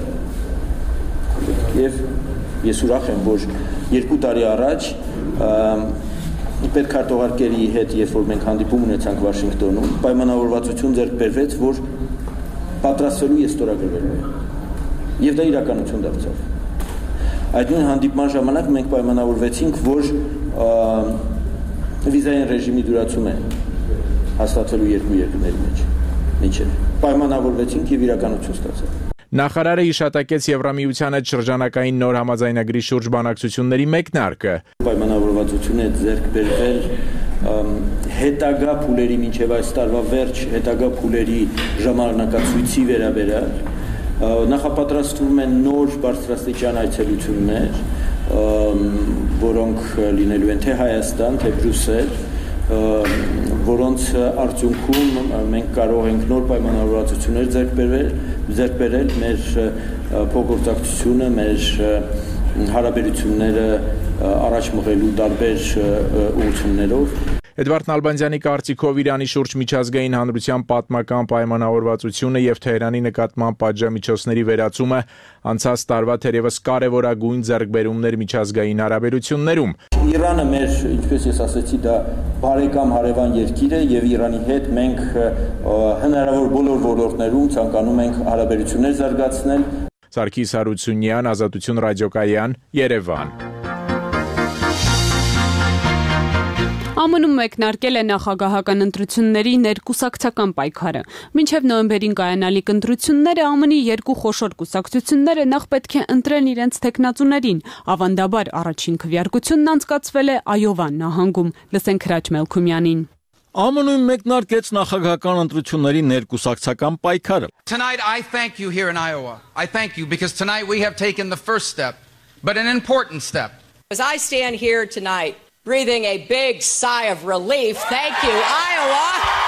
Եվ ես ուրախ եմ, որ երկու տարի առաջ պետքարտուղարկերի հետ, երբ որ մենք հանդիպում ունեցանք Վաշինգտոնում, պայմանավորվածություն ձեռք բերվեց, որ պատրաստվելու է ստորագրվելու է։ Եվ դա իրականություն դարձավ։ Այդ նույն հանդիպման ժամանակ մենք պայմանավորվեցինք, որ վիզային ռեժիմի դյուրացում է հաստատվելու երկու երկրների մեջ։ Միջև պայմանավորվեցինք եւ իրականություն ստացավ։ Նախարարը հիշատակեց Եվրամիության հետ շրջանակային նոր համաձայնագրի շուրջ բանակցությունների մեկնարկը։ Պայմանավորվածություն է ձեռք բերվել հետագա փուլերի մինչև այս տարվա վերջ հետագա փուլերի ժամանակացույցի վերաբերյալ նախապատրաստվում են նոր բարձրաստիճան այցելություններ, որոնք լինելու են թե Հայաստան, թե Բրյուսել, որոնց արդյունքում մենք կարող ենք նոր պայմանավորվածություններ ձեռք բերել, ձեռք բերել մեր փոխգործակցությունը, մեր հարաբերությունները առաջ մղելու տարբեր ուղղություններով։ Էդվարդ Նալբանդյանի կարծիքով Իրանի շուրջ միջազգային հանրության պատմական պայմանավորվածությունը եւ Թեհրանի նկատմամբ պատժամիջոցների վերացումը անցած տարվա թերևս կարևորագույն ձեռքբերումներ միջազգային հարաբերություններում։ Իրանը մեր, ինչպես ես ասացի, դա բարեկամ հարևան երկիր է եւ Իրանի հետ մենք հնարավոր բոլոր ոլորտներում ցանկանում ենք հարաբերություններ զարգացնել։ Սարգիս Հարությունյան, Ազատություն ռադիոկայան, Երևան։ ԱՄՆ-ում մեկնարկել է նախագահական ընտրությունների ներկուսակցական պայքարը։ Մինչև նոյեմբերին կայանալիք ընտրությունները ԱՄՆ-ի երկու խոշոր կուսակցությունները նախ պետք է ընտրեն իրենց թեկնածուներին։ Ավանդաբար առաջին քվեարկությունն անցկացվել է Այովա նահանգում։ Լսենք Հրաչ Մելքումյանին։ ԱՄՆ-ում մեկնարկեց նախագահական ընտրությունների ներկուսակցական պայքարը։ Tonight I thank you here in Iowa. I thank you because tonight we have taken the first step, but an important step. As I stand here tonight, breathing a big sigh of relief. Thank you, Iowa.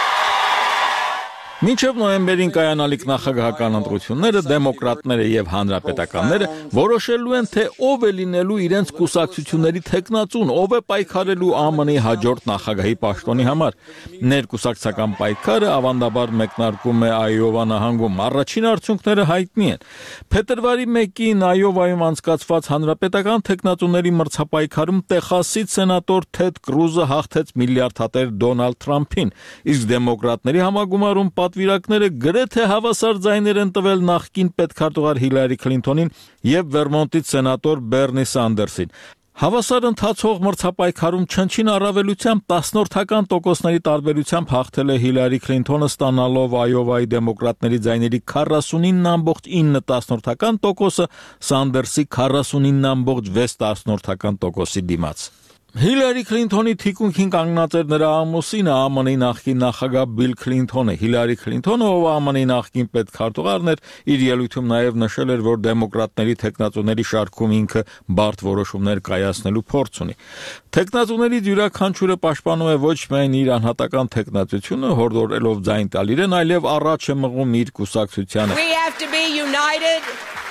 Մինչև նոյեմբերին կայանալիք նախագահական ընտրությունները դեմոկրատները եւ հանրապետականները որոշելու են, թե ով է լինելու իրենց կուսակցությունների թեկնածուն, ով է պայքարելու ԱՄՆ-ի հաջորդ նախագահի պաշտոնի համար։ Ներկուսակցական պայքարը ավանդաբար մեկնարկում է Այովա նահանգում։ Առաջին արդյունքները հայտնի են։ Փետրվարի մեկին Այովայում անցկացված հանրապետական թեկնածուների մրցապայքարում Տեխասից սենատոր Թեդ Կրուզը հաղթեց միլիարդատեր Դոնալդ Թրամփին, իսկ դեմոկրատների համագումարում պատվիրակները գրեթե հավասար ձայներ են տվել նախկին պետքարտուղար Հիլարի Քլինթոնին եւ Վերմոնտից սենատոր Բերնի Սանդերսին։ Հավասար ընթացող մրցապայքարում չնչին առավելությամբ տասնորդական տոկոսների տարբերությամբ հաղթել է Հիլարի Քլինթոնը, ստանալով Այովայի դեմոկրատների ձայների քառասունինը ամբողջ ինը տասնորդական տոկոսը Սանդերսի քառասունինը ամբողջ վեց տասնորդական տոկոսի դիմաց։ Հիլարի Քլինթոնի թիկունքին կանգնած էր նրա ամուսինը ԱՄՆ-ի նախկին նախագահ Բիլ Քլինթոնը։ Հիլարի Քլինթոնը, ով ԱՄՆ-ի նախկին պետքարտուղարն էր, իր ելույթում նաև նշել էր, որ դեմոկրատների թեկնածուների շարքում ինքը բարդ որոշումներ կայացնելու փորձ ունի։ Թեկնածուների յուրաքանչյուրը պաշտպանում է ոչ միայն իր անհատական թեկնածությունը, հորդորելով ձայն տալ իրեն, այլև առաջ է մղում իր կուսակցությանը։ We have to be united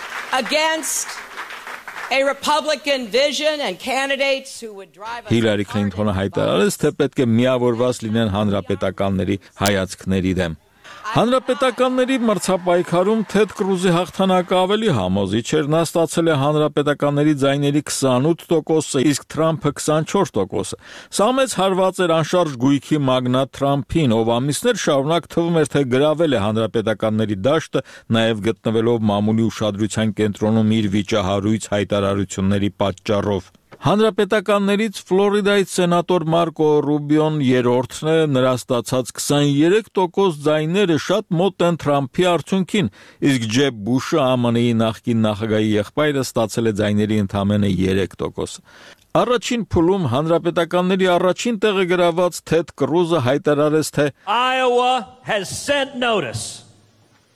against a Republican vision and candidates who would drive us. Հիլարի Քլինթոնը հայտարարեց, թե պետք է միավորված լինեն հանրապետականների հայացքների դեմ։ Հանրապետականների մրցապայքարում Թեդ Կրուզի հաղթանակը ավելի համոզիչ էր, նա ստացել է հանրապետականների ձայների քսանութ տոկոսը, իսկ Թրամփը քսանչորս տոկոսը։ Սա մեծ հարված էր անշարժ գույքի մագնատ Թրամփին, ով ամիսներ շարունակ թվում էր, թե գրավել է հանրապետականների դաշտը, նաև գտնվելով մամուլի ուշադրության կենտրոնում իր վիճահարույց հայտարարությունների պատճառով։ Հանրապետականներից Ֆլորիդայից սենատոր Մարկո Ռուբիոն երրորդն է, նրա ստացած քսաներեք տոկոս ձայները շատ մոտ են Թրամփի արդյունքին, իսկ Ջեբ Բուշը ԱՄՆ-ի նախկին նախագահի եղբայրը ստացել է ձայների ընդամենը երեք տոկոս։ Առաջին փուլում հանրապետականների առաջին տեղը գրաված Թեդ Կրուզը հայտարարեց, թե Iowa has sent notice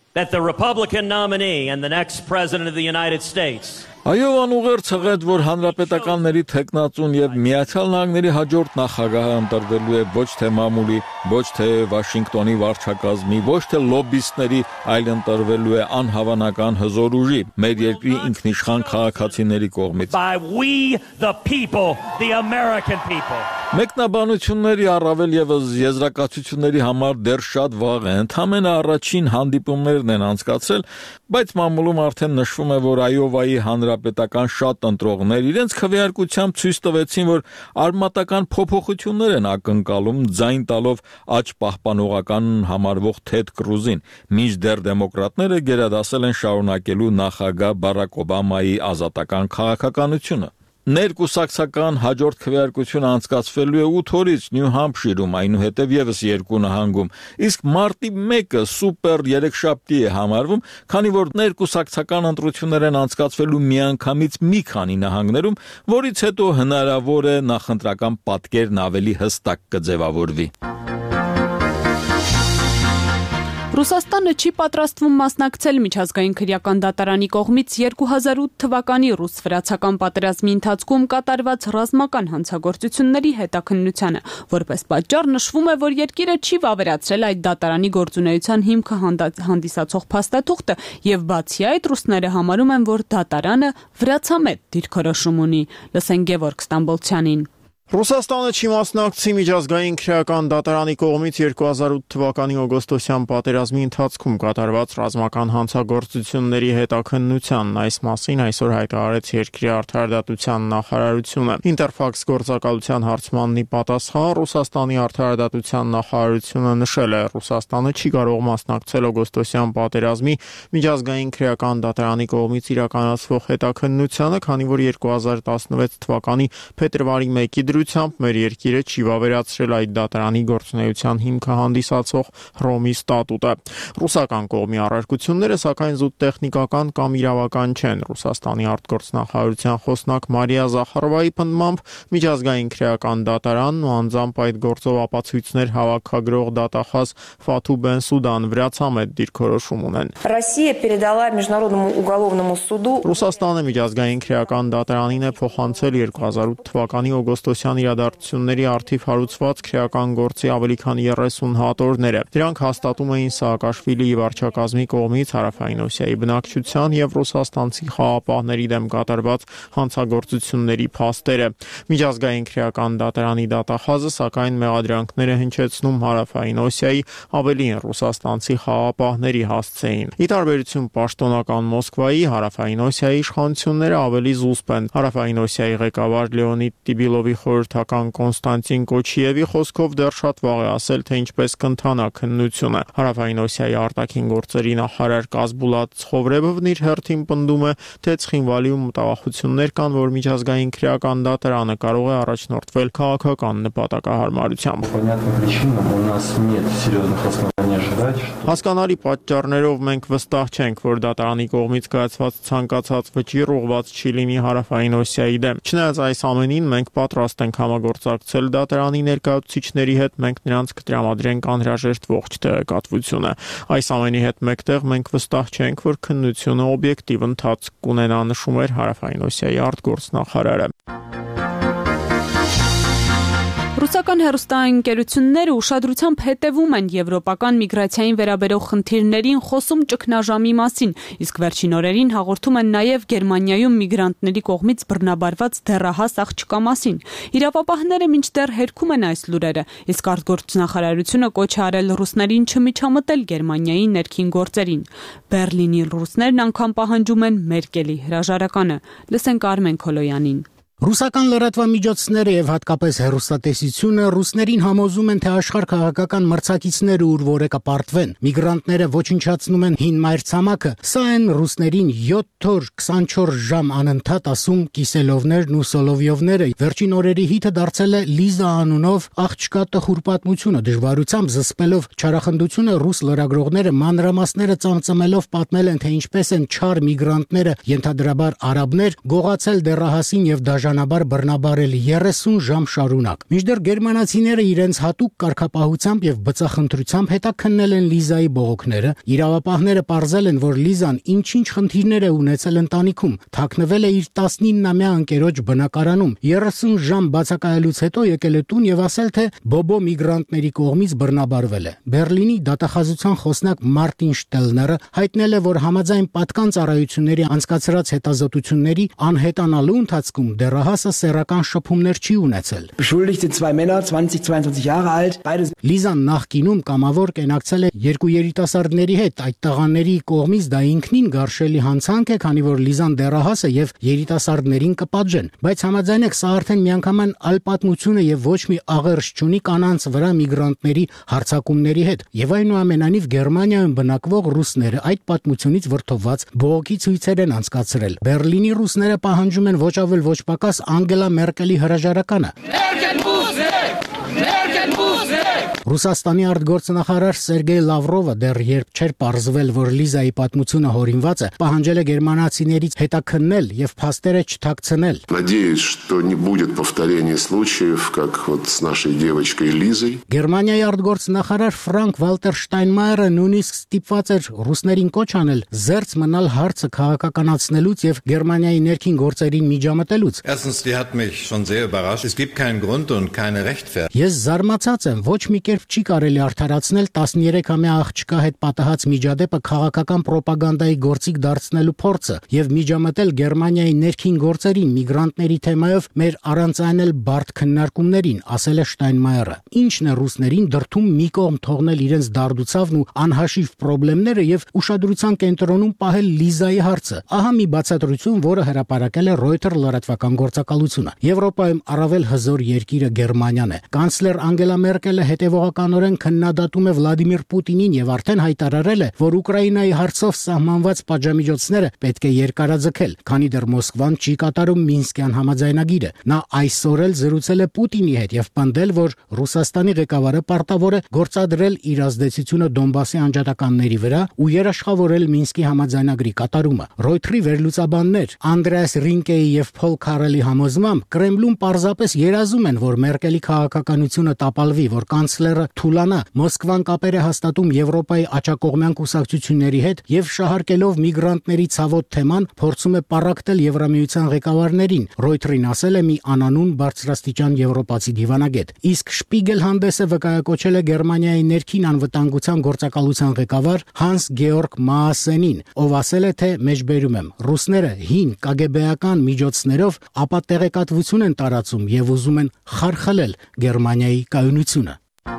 that the Republican nominee and the next president of the United States Այո, անուղերձ հղետ, որ հանրապետականների թեկնածուն եւ Միացյալ Նահանգների հաջորդ նախագահը ընտրվելու է ոչ թե մամուլի, ոչ թե Վաշինգտոնի վարչակազմի, ոչ թե լոբբիստների, այլ ընտրվելու է անհավանական հզոր ուժի, մեր երկրի ինքնիշխան քաղաքացիների կողմից։ by we the people, the American people. Մեկնաբանությունների առավել եւս եզրակացությունների համար դեռ շատ վաղ է, ընդամենը առաջին հանդիպումներն են անցկացրել, բայց մամուլում արդեն նշվում է, որ Այովայի հանրապետական շատ ընտրողներ իրենց քվեարկությամբ ցույց տվեցին, որ արմատական փոփոխություններ են ակնկալում ձայն տալով աճ պահպանողական համարվող Թեդ Կրուզին, մինչդեռ դեմոկրատները գերադասել են շարունակելու նախագահ Բարակ Օբամայի ազատական քաղաքականությունը։ Ներկուսակցական հաջորդ քվեարկությունը անցկացվելու է ութ օրից Նյու Համփշիրում, այնուհետև եւս երկու նահանգում, իսկ մարտի մեկը սուպեր երեքշաբթի է համարվում, քանի որ ներկուսակցական ընտրություններ են անցկացվելու միանգամից մի քանի նահանգներում, որից հետո հնարավոր է նախընտրական պատկերն ավելի հստակ կձևավորվի։ Ռուսաստանը չի պատրաստվում մասնակցել միջազգային քրեական դատարանի կողմից երկու հազար ութ թվականի ռուս-վրացական պատերազմի ընթացքում կատարված ռազմական հանցագործությունների հետաքննությանը, որպես պատճառ նշվում է, որ երկիրը չի վավերացրել այդ դատարանի գործունեության հիմքը հանդիսացող փաստաթուղթը եւ բացի այդ ռուսները համարում են, որ դատարանը վրացամետ դիրքորոշում ունի։ Լսենք Գևորգ Ստամբոլցյանին։ Ռուսաստանը չի մասնակցի միջազգային քրեական դատարանի կողմից երկու հազար ութ թվականի օգոստոսյան պատերազմի ընթացքում կատարված ռազմական հանցագործությունների հետաքննությանն այս մասին այսօր հայտարարեց երկրի արդարադատության նախարարությունը։ Ինտերֆաքս գործակալության հարցմաննի պատասխան Ռուսաստանի արդարադատության նախարարությունը նշել է, Ռուսաստանը չի կարող մասնակցել օգոստոսյան պատերազմի միջազգային քրեական դատարանի կողմից իրականացվող հետաքննությանը, քանի որ երկու հազար տասնվեց թվականի փետրվարի մեկի մեր երկիրը չի վավերացրել այդ դատարանի գործունեության հիմքը հանդիսացող Հռոմի ստատուտը։ Ռուսական կողմի առարկությունները սակայն զուտ տեխնիկական կամ իրավական չեն։ Ռուսաստանի արտգործնախարարության խոսնակ Մարիա Զախարովայի պնդմամբ միջազգային քրեական դատարանն ու անձամբ այդ գործով ապացույցներ հավաքագրող դատախազ Ֆաթու Բենսուդան վրացամետ դիրքորոշում ունեն։ Россия передала Международному уголовному суду Ռուսաստանը միջազգային քրեական դատարանին է փոխանցել երկու հազար ութ թվականի օգոստոսյան իրադարձությունների արդիվ հարուցված քրեական գործի ավելի քան երեսուն հատորները։ Դրանք հաստատում էին Սաակաշվիլիի վարչակազմի կողմից Հարավային Օսիայի բնակչության եւ ռուսաստանցի խաղապահների դեմ կատարված հանցագործությունների փաստերը։ Միջազգային քրեական դատարանի դատախազը սակայն մեղադրանքները հնչեցնում Հարավային Օսիայի, ավելին ռուսաստանցի խաղապահների հասցեին։ Ի տարբերություն պաշտոնական Մոսկվայի, Հարավային Օսիայի իշխանությունները ավելի զուսպ են։ Հարավային Օսիայի ղեկավար Լեոնիդ Տիբիլովի խորհրդական Կոնստանտին Կոչիևի խոսքով դեռ շատ վաղ է ասել, թե ինչպես կընթանա քննությունը։ Հարավային Օսիայի արտաքին գործերի նախարար Կազբուլատ Ցխովրեբովն իր հերթին պնդում է, թե Ցխինվալիում մտավախություններ կան, որ միջազգային քրեական դատարանը կարող է առաջնորդվել քաղաքական նպատակահարմարությամբ։ Հասկանալի պատճառներով մենք վստահ չենք, որ դատարանի կողմից կայացված ցանկացած վճիռ ուղղված չի լինի Հարավային Օսիայի դեմ։ Չնայած այս ամենին մենք պատրաստ ենք համագործակցել դատարանի ներկայացուցիչների հետ, մենք նրանց կտրամադրենք անհրաժեշտ ողջ տեղեկատվությունը։ Այս ամենի հետ մեկտեղ մենք վստահ չենք, որ քննությունը օբյեկտիվ ընթացք կունենա, նշում էր Հարավային Օսիայի արտգործնախարարը։ Ռուսական հեռուստաընկերությունները ուշադրությամբ հետևում են եվրոպական միգրացիային վերաբերող խնդիրներին, խոսում ճգնաժամի մասին, իսկ վերջին օրերին հաղորդում են նաև Գերմանիայում միգրանտների կողմից բռնաբարված դեռահաս աղջկա մասին։ Իրավապահները մինչդեռ հերքում են այս լուրերը, իսկ արտգործնախարարությունը կոչ է արել ռուսներին չմիջամտել Գերմանիայի ներքին գործերին։ Բեռլինի ռուսներն անգամ պահանջում են Մերկելի հրաժարականը։ Լսենք Արմեն Քոլոյանին։ Ռուսական լրատվամիջոցները եւ հատկապես հեռուստատեսությունը ռուսներին համոզում են, թե աշխարհ քաղաքական մրցակիցները ուր որը կպարտվեն։ Միգրանտները ոչնչացնում են հին մայրցամաքը։ Սա են ռուսներին յոթ օր քսանչորս ժամ անընդհատ ասում Կիսելովներն ու Սոլովյովները։ Վերջին օրերի հիթը դարձել է Լիզա անունով աղջկա տխուր պատմությունը, դժվարությամբ զսպելով չարախնդությունը ռուս լրագրողները մանրամասները ծամծմելով պատմել են, թե ինչպես են չար միգրանտները, ենթադրաբար արաբներ, գողացել դեռահասին եւ դաժան շրջանաբար բռնաբարել երեսուն ժամ շարունակ։ Մինչդեռ գերմանացիները իրենց հատուկ կարգապահությամբ եւ բծախնդրությամբ հետաքննել են Լիզայի բողոքները, իրավապահները պարզել են, որ Լիզան ինչ-ինչ խնդիրներ է ունեցել ընտանիքում, թաքնվել է իր տասնիննամյա ընկերոջ բնակարանում, երեսուն ժամ բացակայելուց հետո եկել է տուն եւ ասել, թե Բոբո միգրանտների կողմից բռնաբարվել է։ Բերլինի դատախազության խոսնակ Մարտին Շտելները հայտնել է, որ համաձայն պատկան ծառայությունների անցկացրած հետազոտությունների անհետանալու ընթացքում դեռահասը սեռական շփումներ չի ունեցել։ Beschuldigte zwei Männer, zwanzig, zweiundzwanzig Jahre alt, beide Լիզան նախկինում կամավոր կենակցել է երկու երիտասարդների հետ, այդ տղաների կողմից դա ինքնին գարշելի հանցանք է, քանի որ Լիզան դեռահաս է եւ երիտասարդներին կպատժեն, բայց համաձայնեք, սա արդեն միանգամայն այլ պատմություն է եւ ոչ մի աղերս չունի կանանց վրա միգրանտների հարձակումների հետ, եւ այնուամենայնիվ Գերմանիայում բնակվող ռուսները այդ պատմությունից վրդովված բողոքի ցույցեր են անցկացրել։ Բերլինի ռուսները պահանջում են ոչ ավել ոչ պակաս Անգելա Մերկելի հրաժարականը։ Ռուսաստանի արտգործնախարար Սերգեյ Լավրովը դեռ երբ չէր պարզվել, որ Լիզայի պատմությունը հորինված է, պահանջել է գերմանացիներից հետաքննել եւ փաստերը չթաքցնել։ Надеюсь, что не будет повторения случаев, как вот с нашей девочкой Лизой. Գերմանիայի արտգործնախարար Ֆրանկ Վալտեր Շտայնմայերը նույնիսկ ստիպված էր ռուսներին կոչ անել զերծ մնալ հարցը քաղաքականացնելուց եւ Գերմանիայի ներքին գործերին միջամտելուց։ Erstens, die hat mich schon sehr überrascht. Es gibt keinen Grund und keine Rechtfertigung. Ես զարմացած եմ, ոչ մի կերպ չի կարելի արդարացնել տասներեքամյա աղջկա հետ պատահած միջադեպը քաղաքական ռոպագանդայի գործիք դարձնելու փորձը եւ միջամտել Գերմանիայի ներքին գործերին միգրանտների թեմայով մեր առանցայնել բարդ քննարկումներին, ասել է Շտայնմայերը։ Ինչն է ռուսներին դրթում մի կողմ թողնել իրենց դարդուցավն ու անհաշիվ խնդիրները եւ ուշադրության կենտրոնում պահել Լիզայի հարցը։ Ահա մի բացատրություն, որը հրապարակել է Reuters լրատվական գործակալությունը։ Եվրոպայում առավել հզոր երկիրը Գերմանիան է։ Կանցլեր Անգելա Մերկելը հետևողականորեն քննադատում է Վլադիմիր Պուտինին եւ արդեն հայտարարել է, որ Ուկրաինայի հարցով սահմանված պատժամիջոցները պետք է երկարաձգել, քանի դեռ Մոսկվան չի կատարում Մինսկյան համաձայնագիրը։ Նա այսօր էլ զրուցել է Պուտինի հետ եւ պնդել, որ Ռուսաստանի ղեկավարը պարտավոր է գործադրել իր ազդեցությունը Դոնբասի անջատականների վրա ու երաշխավորել Մինսկի համաձայնագրի կատարումը։ Ռոյթերի վերլուծաբաններ Անդրեաս Ռինկեի եւ Փոլ Քարելի համոզմամբ Կրեմլում պարզապես երազում են, որ Մերկելի քաղաքականությունը տապալվի, որ կանցլերը թուլանա։ Մոսկվան կապեր է հաստատում Եվրոպայի աջակողմյան կուսակցությունների հետ եւ շահարկելով միգրանտների ցավոտ թեման փորձում է պառակտել Եվրամիության ղեկավարներին, Ռոյթերին ասել է մի անանուն բարձրաստիճան եվրոպացի դիվանագետ։ Իսկ Շպիգել հանդեսը վկայակոչել է Գերմանիայի ներքին անվտանգության գործակալության ղեկավար Հանս Գեորգ Մաասենին, ով ասել է, թե մեջբերում եմ, ռուսները հին կագեբեական միջոցներով ապա տեղեկատվություն են տարածում եւ ուզում են խարխլել Գերմանիայի կայունությունը։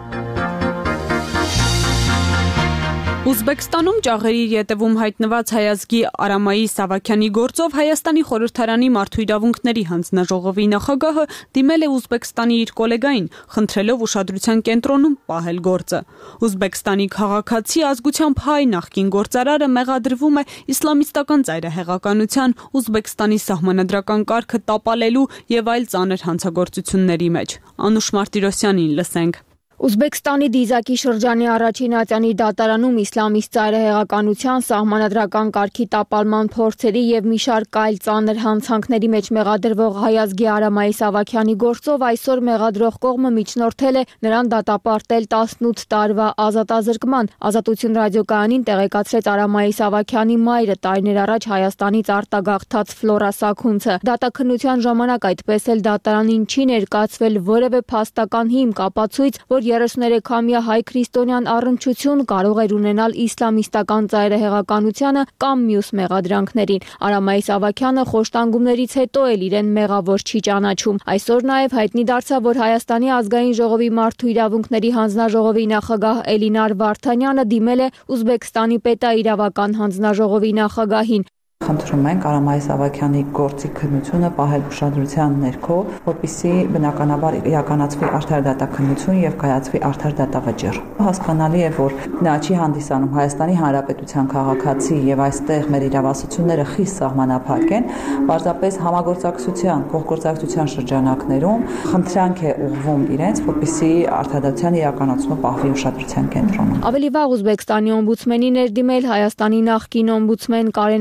Ուզբեկստանում ճաղերի ետևում հայտնված հայազգի Արամայի Սավաքյանի գործով Հայաստանի խորհրդարանի մարդու իրավունքների հանձնաժողովի նախագահը դիմել է Ուզբեկստանի իր գոլեգային, խնդրելով ուշադրության կենտրոնում պահել գործը։ Ուզբեկստանի քաղաքացի ազգությամբ հայ նախկին գործարարը մեղադրվում է իսլամիստական ծայրահեղականության, Ուզբեկստանի սահմանադրական կարգը տապալելու եւ այլ ծանր հանցագործությունների մեջ։ Անուշ Մարտիրոսյանին լսենք։ Ուզբեկստանի Դիզակի շրջանի առաջին ատյանի դատարանում իսլամիստ ծայրահեղականության, սահմանադրական կարգի տապալման փորձերի եւ մի շարք այլ ծանր հանցանքների մեջ մեղադրվող հայազգի Արամայի Սավաքյանի գործով այսօր մեղադրող կողմը միջնորդել է նրան դատապարտել տասնութ տարվա ազատազրկման։ Ազատություն ռադիոկայանին տեղեկացրեց Արամայի Սավաքյանի մայրը տարիներ առաջ Հայաստանից արտագաղթած Ֆլորա Սաքունցը։ Դատաքննության ժամանակ այդպես էլ դատարանին չի ներկայացվել որևէ փաստական հիմք, ապացույց, որ երեսուներեքամյա հայ քրիստոնյան առնչություն կարող էր ունենալ իսլամիստական ծայրահեղականությանը կամ մյուս մեղադրանքներին։ Արամայի Սավաքյանը խոշտանգումներից հետո էլ իրեն մեղավոր չի ճանաչում։ Այսօր նաև հայտնի դարձավ, որ Հայաստանի ազգային ժողովի մարդու իրավունքների հանձնաժողովի նախագահ Էլինար Վարդանյանը դիմել է Ուզբեկստանի պետաիրավական հանձնաժողովի նախագահին։ Խնդրում ենք Արամայի Սավաքյանի գործի քննությունը պահել ուշադրության ներքո, որպեսզի բնականաբար իրականացվի արդար դատաքննություն եւ կայացվի արդար դատավճիռ։ Հասկանալի է, որ նա չի հանդիսանում Հայաստանի Հանրապետության քաղաքացի եւ այստեղ մեր իրավասությունները խիստ սահմանափակ են, պարզապես համագործակցության, փոխգործակցության շրջանակներում խնդրանք է ուղղվում իրենց, որպեսզի արդարադատության իրականացումը պահվի ուշադրության կենտրոնում։ Ավելի վաղ Ուզբեկստանի օմբուդսմենի ներդիմել Հայաստանի նախկին օմբուդսմեն Կարեն Անդրեաս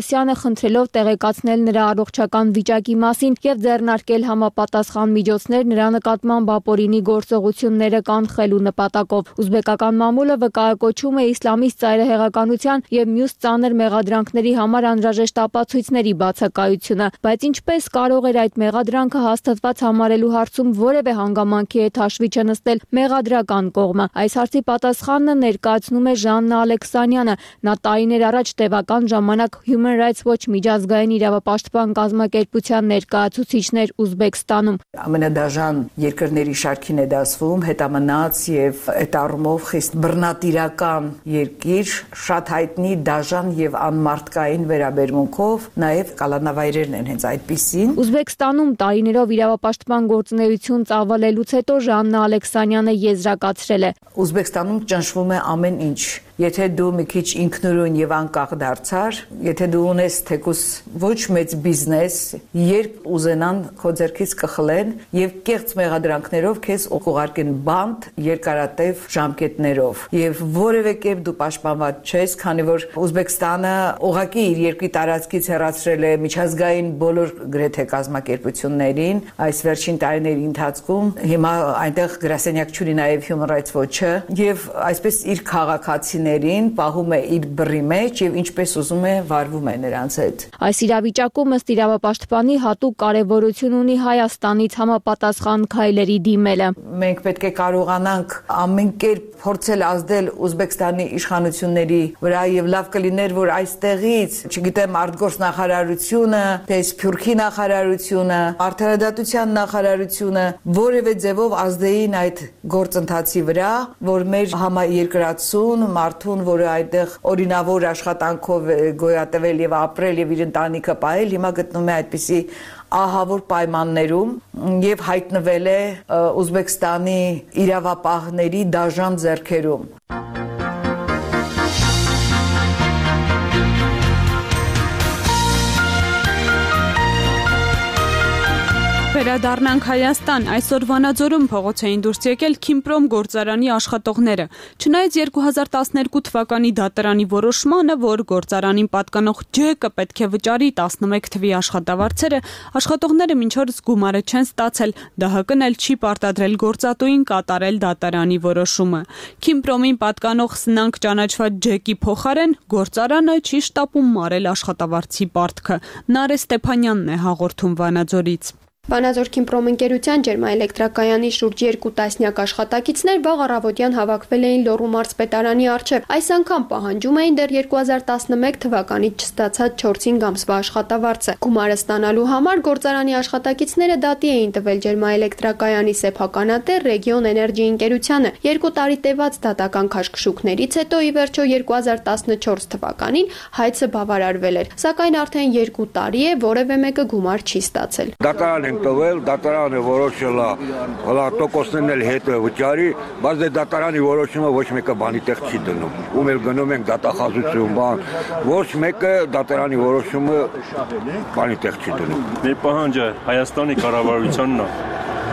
Սարգսյանը, խնդրելով տեղեկացնել նրա առողջական վիճակի մասին եւ ձեռնարկել համապատասխան միջոցներ նրա նկատմամբ ապօրինի գործողությունները կանխելու նպատակով։ Ուզբեկական մամուլը վկայակոչում է իսլամիստ ծայրահեղականության եւ մյուս ծանր մեղադրանքների համար անհրաժեշտ ապացույցների բացակայությունը, բայց ինչպես կարող էր այդ մեղադրանքը հաստատված համարելու հարցում որևէ հանգամանքի հետ հաշվի չնստել մեղադրական կողմը։ Այս հարցի պատասխանը ներկայացնում է Ժաննա Ալեքսանյանը։ Նա տարիներ առաջ տևական ժամանակ Human Rights Watch միջազգային իրավապաշտպան կազմակերպության ներկայացուցիչներ Ուզբեկստանում։ Ամենադաժան երկրների շարքին է դասվում, հետամնաց եւ այդ առումով խիստ բռնատիրական երկիր, շատ հայտնի դաժան եւ անմարդկային վերաբերմունքով, նաեւ կալանավայրերն են հենց այդպիսին։ Ուզբեկստանում տարիներով իրավապաշտպան գործունեություն ծավալելուց հետո Ժաննա Ալեքսանյանը եզրակացրել է. Ուզբեկստանում ճնշվում է ամեն ինչ։ Եթե դու մի քիչ ինքնուրույն եւ անկախ դարձար, եթե դու ունես թեկուս ոչ մեծ բիզնես, երբ ուզենան քո ձեռքից կխլեն եւ կեղծ մեղադրանքներով քեզ ուղարկեն բանտ երկարատև ժամկետներով եւ որևէ կերպ դու պաշտպանված չես, քանի որ Ուզբեկստանը ուղղակի իր երկրի տարածքից հեռացրել է միջազգային բոլոր գրեթե կազմակերպություններին այս վերջին տարիների ընթացքում։ Հիմա այնտեղ գրասենյակ չունի նաեւ Human Rights Watch-ը եւ այսպես իր քաղաքացիներին պահում է իր բռի մեջ եւ ինչպես ուզում է վարվում է նրանց հետ։ Այս իրավիճակում ըստ իրավապաշտպանի հատուկ կարևորություն ունի Հայաստանից համապատասխան քայլերի դիմելը։ Մենք պետք է կարողանանք ամեն կերպ փորձել ազդել Ուզբեկստանի իշխանությունների վրա եւ լավ կլիներ, որ այստեղից, չգիտեմ, արտգործ նախարարությունը, թե Սփյուռքի նախարարությունը, արդարադատության նախարարությունը որևէ ձևով ազդեին այդ գործընթացի վրա, որ մեր համաերկրացուն մարդուն, որը այդտեղ օրինավոր աշխատանքով գոյատևել եւ ապրել եւ իր ընտանիքը պահել, հիմա գտնում է այդպիսի ահավոր պայմաններում եւ հայտնվել է Ուզբեկստանի իրավապահների դաժան ձեռքերում։ Վերադառնանք Հայաստան, այսօր Վանաձորում փողոց էին դուրս եկել Քիմպրոմ գործարանի աշխատողները։ Չնայած երկու հազար տասներկու թվականի դատարանի որոշմանը, որ գործարանին պատկանող ջեկը պետք է վճարի տասնմեկ թվի աշխատավարձերը, աշխատողները մինչ օրս գումարը չեն ստացել, ԴՀԿ-ն էլ չի պարտադրել գործատուին կատարել դատարանի որոշումը։ Քիմպրոմին պատկանող սնանկ ճանաչված ջեկի փոխարեն գործարանը չի շտապում մարել աշխատավարձի պարտքը։ Նարէ Ստեփանյանն է հաղորդում Վանաձորից։ Վանաձոր Քիմպրոմ ընկերության ջերմաէլեկտրակայանի շուրջ երկու տասնյակ աշխատակիցներ վաղ առավոտյան հավաքվել էին Լոռու մարզպետարանի առջև։ Այս անգամ պահանջում էին դեռ երկու հազար տասնմեկ թվականից չստացած չորսինգ ամսվա աշխատավարձը։ Գումարը ստանալու համար գործարանի աշխատակիցները դատի էին տվել ջերմաէլեկտրակայանի սեփականատեր Ռեգիոն Էներգի ընկերությանը։ Երկու տարի տևած դատական քաշքշուկներից հետո ի վերջո երկու հազար տասնչորս թվականին հայցը բավարարվել էր, սակայն արդեն երկու տարի է որևէ մեկը գումար չի ստացել։ տվել, դատարանը որոշել է, հլա տոկոսներն էլ հետ վճարի, բայց դե դատարանի որոշումը ոչ մեկը բանի տեղ չի դնում։ Ում էլ գնում ենք դատախազություն, բան, ոչ մեկը դատարանի որոշումը բանի տեղ չի դնում։ Մեր պահանջը Հայաստանի կառավարությանն է,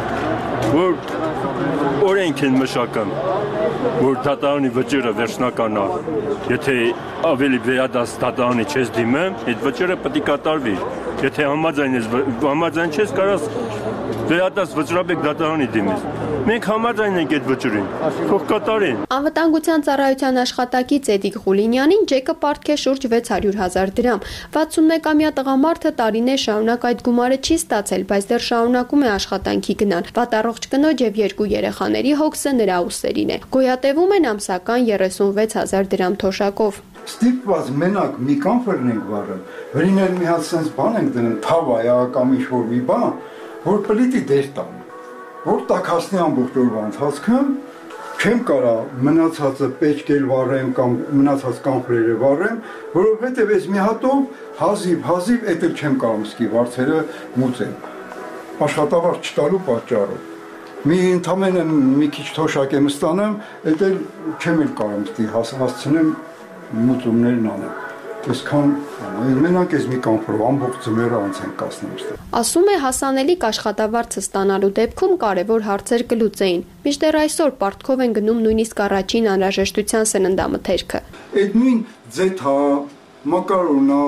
որ օրենք են մշակում, որ դատարանի վճիռը վերջնական է։ Եթե ավելի վերադաս դատարանի չես դիմեմ, այդ վճիռը պետք է կատարվի։ Եթե համաձայն ես, համաձայն չես կարաս վերադաս վճռաբեկ դատարանի դիմես։ Մենք համաձայն ենք այդ վճռին, թող կատարեն։ Անվտանգության ծառայության աշխատակից Էդիկ Ղուլինյանին ջեկը պարտք է շուրջ վեց հարյուր հազար դրամ։ վաթսունմեկամյա տղամարդը տարիներ շարունակ այդ գումարը չի ստացել, բայց դեռ շարունակում է աշխատանքի գնալ։ Վատառողջ կնոջ եւ երկու երեխաների հոգսը նրա ուսերին է։ Գոյատևում են ամսական երեսունվեց հազար դրամ թոշակով։ Ստիպված մենակ մի կամֆերն ենք վարել, վերինել մի հատ սենց բան ենք դնում, թավայա կամ ինչ-որ մի բան, որ պլիտի դեր տան, որ տաքացնի ամբողջ օրվա ընթացքում, չեմ կարա մնացածը պեչկել վառեմ կամ մնացած կամֆրերը վառեմ, որովհետև ես մի հատով հազիվ, հազիվ էդ էլ չեմ կարող սկի վարձերը մուծեմ, աշխատավարձ չտալու պատճառով։ Մի ընդամենը մի քիչ թոշակ եմ ստանամ, էդ էլ չեմ էլ կարող ստի հասցնեմ մուծումներն անեմ։ Այսքան մենակ ես մի կամֆոր ամբողջ ձմեռը անց են կասնում։ Ասում է հասանելիք աշխատավարձը ստանալու դեպքում կարևոր հարցեր կլուծեին։ Մինչդեռ այսօր պարտքով են գնում նույնիսկ առաջին անհրաժեշտության սննդամթերքը։ Այդ նույն ձեթա, մակարոնա,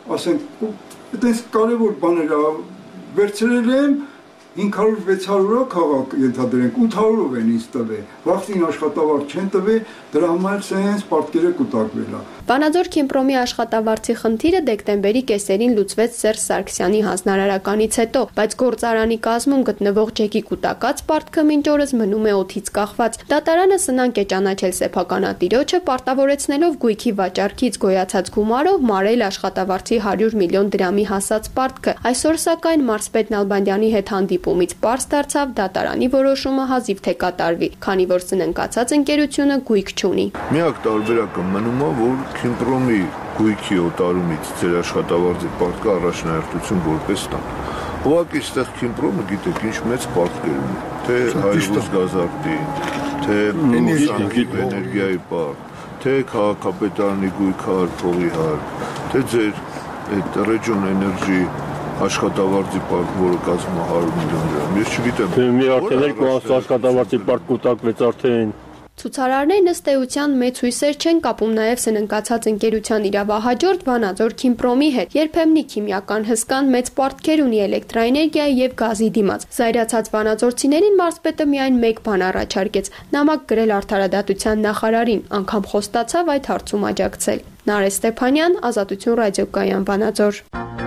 ասենք, այդպես կարևոր բաներ վերցրել եմ հինգ հարյուր վեց հարյուր քաղաք ենթադրենք ութ հարյուրով են ինձ տվել, վախտին աշխատավարձ չեն տվել, դրա համար սենց պարտքերը կուտակվել է։ Վանաձոր Քիմպրոմի աշխատավարձի խնդիրը դեկտեմբերի կեսերին լուծվեց Սերժ Սարգսյանի հանձնարարականից հետո, բայց գործարանի կազմում գտնվող ջեկի կուտակած պարտքը մինչ օրս մնում է օդից կախված։ Դատարանը սնանկ է ճանաչել սեփականատիրոջը, պարտավորեցնելով գույքի վաճառքից գոյացած գումարով մարել աշխատավարձի հարյուր միլիոն դրամի հասած պարտքը։ Այսօր սակայն մարզպետ Նալբանդյանի հետ հանդիպումից պարզ դարձավ դատարանի որոշումը հազիվ թե կատարվի, քանի որ սննկացած ընկերությունը գույք չունի։ Միակ տարբերակը մնում է, որ Քիմպրոմի գույքի օտարումից ձեր աշխատավարձի պարտքը առաջնահերթություն որպես տան։ Ուղղակի այստեղ Քիմպրոմը գիտեք ինչ մեծ պարտքեր ունի, թե հայրուս գազարտի, թե էներգիայի պարտ, թե քաղաքապետարանի գույքահար փողի հար, թե ձեր այդ Region Energy աշխատավարձի պարտ, որը կազմում է հարյուր միլիոն դրամ։ Ես չգիտեմ։ Թե մի արդեն երկու ամս աշխատավարձի պարտ կուտակվեց արդեն։ Ցուցարարներն ըստ էության մեծ հույսեր չեն կապում նաև սննկացած ընկերության իրավահաջորդ Վանաձոր Քիմպրոմի հետ։ Երբեմնի քիմիական հսկան մեծ պարտքեր ունի էլեկտրաէներգիայի եւ գազի դիմաց։ Զայրացած վանաձորցիներին մարզպետը միայն մեկ բան առաջարկեց՝ նամակ գրել արդարադատության նախարարին, անգամ խոստացավ այդ հարցում աջակցել։ Նարէ Ստեփանյան, Ազատություն ռադիոկայան, Վանաձոր։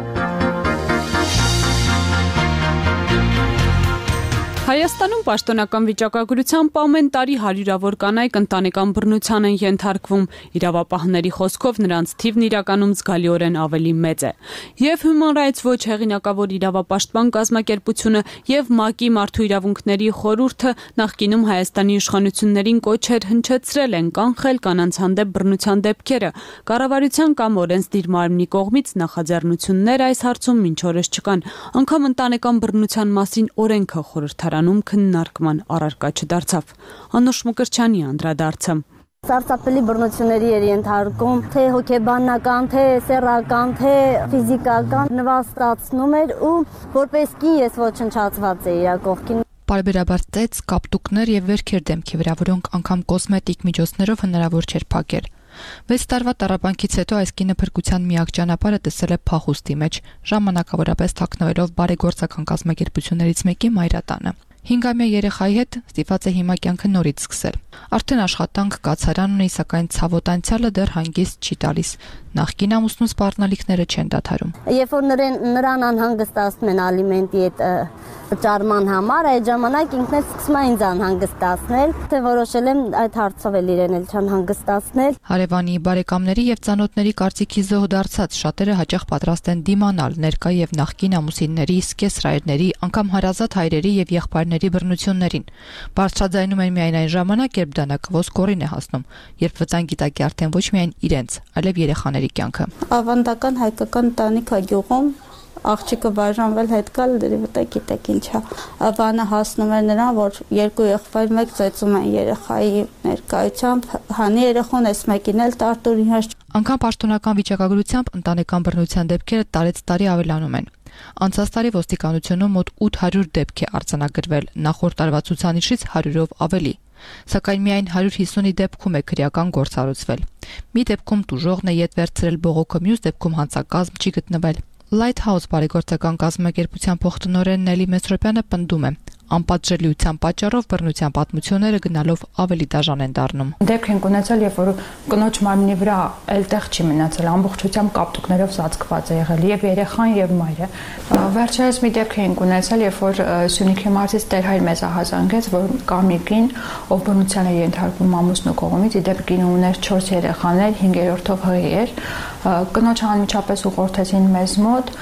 Հայաստանում պաշտոնական վիճակագրությամբ ամեն տարի հարյուրավոր կանայք ընտանեկան բռնության են ենթարկվում։ Իրավապահների խոսքով նրանց թիվն իրականում զգալիորեն ավելի մեծ է։ Եվ Human Rights Watch հեղինակավոր իրավապաշտպան կազմակերպությունը եւ ՄԱԿ-ի մարդու իրավունքների խորհուրդը նախկինում Հայաստանի իշխանություններին կոչեր հնչեցրել են կանխել կանանց հանդեպ բռնության դեպքերը։ Կառավարության կամ օրենսդիր մարմնի կողմից նախաձեռնություններ այս հարցում մինչ օրս չկան։ Անգամ ընտանեկան բռնության մասին օրենքը խորհրդարան քննարկման առարկա չդարձավ։ Անուշ Մկրտչյանի անդրադարձը։ Սարսափելի բռնությունների էր ենթարկում, թե հոգեբանական, թե սեռական, թե ֆիզիկական նվաստացնում էր ու որպես կին ես ոչնչացված էի իր կողքին։ Պարբերաբար ծեծ, կապտուկներ եւ վերքեր դեմքի վրա, որոնք անգամ կոսմետիկ միջոցներով հնարավոր չէր փակել։ Վեց տարվա տառապանքից հետո այս կինը փրկության միակ ճանապարհը տեսել է փախուստի մեջ, ժամանակավորապես թաքնվելով բարեգործական կազմակերպություններից մեկի մայրատանը։ Հինգամյա երեխայի հետ ստիպված է հիմա կյանքը նորից սկսել։ Արդեն աշխատանք, կացարան ունի, սակայն ցավոտ անցյալը դեռ հանգիստ չի տալիս։ Նախկին ամուսնու սպառնալիքները չեն դադարում։ Երբ որ նրան անհանգստացնում են ալիմենտի այդ վճարման համար, այդ ժամանակ ինքն էլ սկսում է ինձ անհանգստացնել, թե որոշել եմ այդ հարցով էլ իրեն էլ չանհանգստացնել։ Հարևանի, բարեկամների եւ ծանոթների կարծիքի զոհ դարձած շատերը հաճախ պատրաստ են դիմանալ ներկա եւ նախկին ամուսինների, սկեսրայրների, անգամ հարազատ հայրերի եւ եղբայրների բռնություններին։ Բարձրաձայնում են միայն այն ժամանակ, երբ դանակվոз կորին է հասնում, երբ վտանգի տակ է արդեն ոչ միայն իրենց, այլև երեխաների կյանքը։ Ավանդական հայկական ընտանիք է գյուղում, աղջիկը բաժանվել հետ գալ դրի վտա գիտեք ինչա։ Բանը հասնում էր նրան, որ երկու եղբայր մեկ ծեծում են երեխայի ներկայությամբ, հանի երեխան էս մեկին էլ տարտուր իհաշ։ Անկամ պաշտոնական վիճակագրությամբ ընտանեկան բռնության դեպքերը տարեց տարի ավելանում են։ Անցած տարի ոստիկանությունում մոտ ութ հարյուր դեպք է արձանագրվել, նախորդ տարվա ցուցանիշից հարյուրով ավելի։ Սակայն միայն հարյուր հիսունի դեպքում է քրեական գործառույցվել։ Մի դեպքում տուժողն է ետ վերցրել բողոքը, մյուս դեպքում հանցակազմ չի գտնվել։ Lighthouse բարեգործական կազմակերպության փոխտնօրեն Նելի Մեսրոպյանը պնդում է. անպատժելիության պատճառով բռնության պատմությունները գնալով ավելի դաժան են դառնում։ Դեպք ենք ունեցել, երբ որ կնոջ մարմնի վրա էլ տեղ չի մնացել, ամբողջությամբ կապտուկներով ծածկված է եղել եւ երեխան եւ մայրը։ Վերջերս մի դեպք ենք ունեցել, երբ որ Սյունիքի մարզից Տերհայր մեզ ահազանգեց, որ կամիկին, ով բռնության է ենթարկվում ամուսնու կողմից, ի դեպ կինը ուներ չորս երեխաներ, հինգերորդով հղի էր։ Կնոջը անմիջապես ուղղորդեցին մեզ մոտ,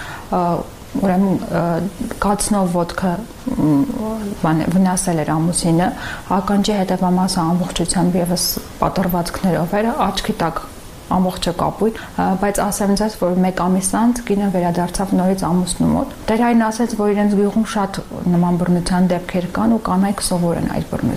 ուրեմն կացնով ոդկը վնասել էր ամուսինը, ականջի հետևամասը ամբողջությամբ եւս պատրվածքներով էր, աչքի տակ ամբողջը կապույտ, բայց ասեմ ձեզ, որ մեկ ամիս անց կինը վերադարձավ նորից ամուսնու մոտ։ Տերհայրն ասաց, որ իրենց գյուղում շատ նման բռնության դեպքեր կան ու կանայք սովոր են այդ բռնությանը։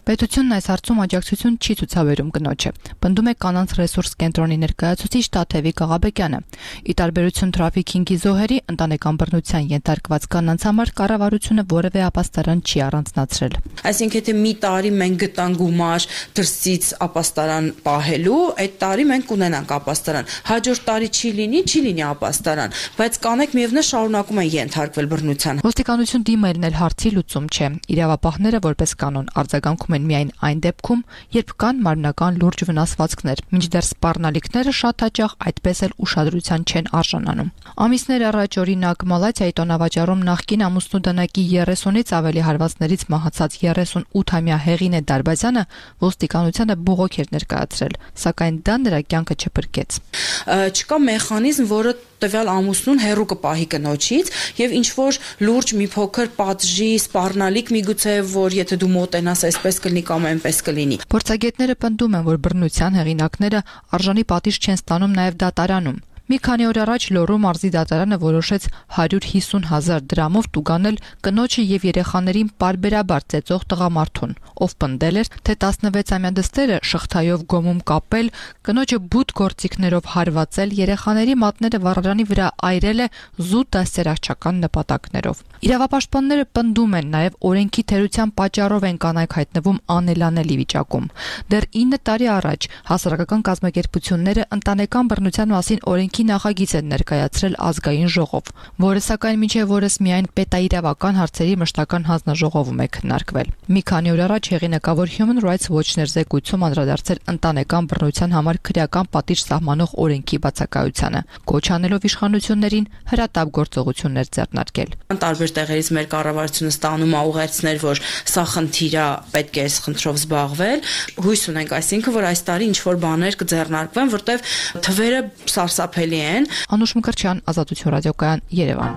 Պետությունն այս հարցում աջակցություն չի ցուցաբերում կնոջը, պնդում է կանանց ռեսուրս կենտրոնի ներկայացուցիչ Տաթևիկ Աղաբեկյանը։ Ի տարբերություն Trafficking-ի զոհերի, ընտանեկան բռնության ենթարկված կանանց համար կառավարությունը որևէ ապաստարան չի առանձնացրել։ Այսինքն եթե մի տարի մենք գտան գումար դրսից ապաստարան պահելու, այդ տարի մենք կունենանք ապաստարան։ Հաջորդ տարի չի լինի, չի լինի ապաստարան, բայց կանեք միևնույն շարունակում են ենթարկվել բռնության։ Ոստիկանություն դիմելն էլ հարցի լուծում չէ։ Իրավապահները որպես կանոն արձագանքում են միայն այն դեպքում, երբ կան մարմնական լուրջ վնասվածքներ, մինչդեռ սպառնալիքները շատ հաճախ այդպես էլ ուշադրության չեն արժանանում։ Ամիսներ առաջ օրինակ Մալաթիայի տոնավաճառում նախկին ամուսնու դանակի երեսունից ավելի հարվածներից մահացած երեսունութամյա Հեղինե Դարբազյանը ոստիկանությանը բողոք էր ներկայացրել, սակայն դա նրա կյանքը չփրկեց։ Չկա մեխանիզմ, որը տվյալ ամուսնուն հեռու կպահի կնոջից եւ ինչ որ լուրջ մի փոքր պատժի, սպառնալիք միգուցե որ եթե դու մոտենաս այսպես կլինի կամ այնպես կլինի։ Փորձագետները պնդում են, որ բռնության հեղինակները արժանի պատիժ չեն ստանում նաեւ դատարանում։ Մի քանի օր առաջ Լոռու մարզի դատարանը որոշեց հարյուր հիսուն հազար դրամով տուգանել կնոջը եւ երեխաներին պարբերաբար ծեծող տղամարդուն, ով պնդել էր, թե տասնվեցամյա դստերը շղթայով գոմում կապել, կնոջը բութ գործիքներով հարվածել, երեխաների մատները վառարանի վրա այրել է զուտ դաստիարակչական նպատակներով։ Իրավապաշտպանները պնդում են նաեւ օրենքի թերության պատճառով են կանայք հայտնվում անելանելի վիճակում։ Դեռ ինը տարի առաջ հասարակական կազմակերպությունները ընտանեկան բռնության մասին օրենքի նախագիծ են ներկայացրել ազգային ժողով, որը սակայն մինչև օրս միայն պետաիրավական հարցերի մշտական հանձնաժողովում է քննարկվել։ Մի քանի օր առաջ հեղինակավոր Human Rights Watch-ն էր զեկույցում անդրադարձել ընտանեկան բռնության համար քրեական պատիժ սահմանող օրենքի բացակայությանը, կոչ անելով իշխանություններին հրատապ գործողություններ ձեռնարկել։ Տարբեր տեղերից մեր կառավարությունը ստանում է ուղերձներ, որ սա խնդիր է, պետք է այս խնդրով զբաղվել։ Հույս ունենք, այսինքն, որ այս տարի ինչ որ բաներ կձեռնարկվեն, որտեղ թվերը սարսափելի են։ Անուշ Մկրտչյան, Ազատություն ռադիոկայան, Երևան։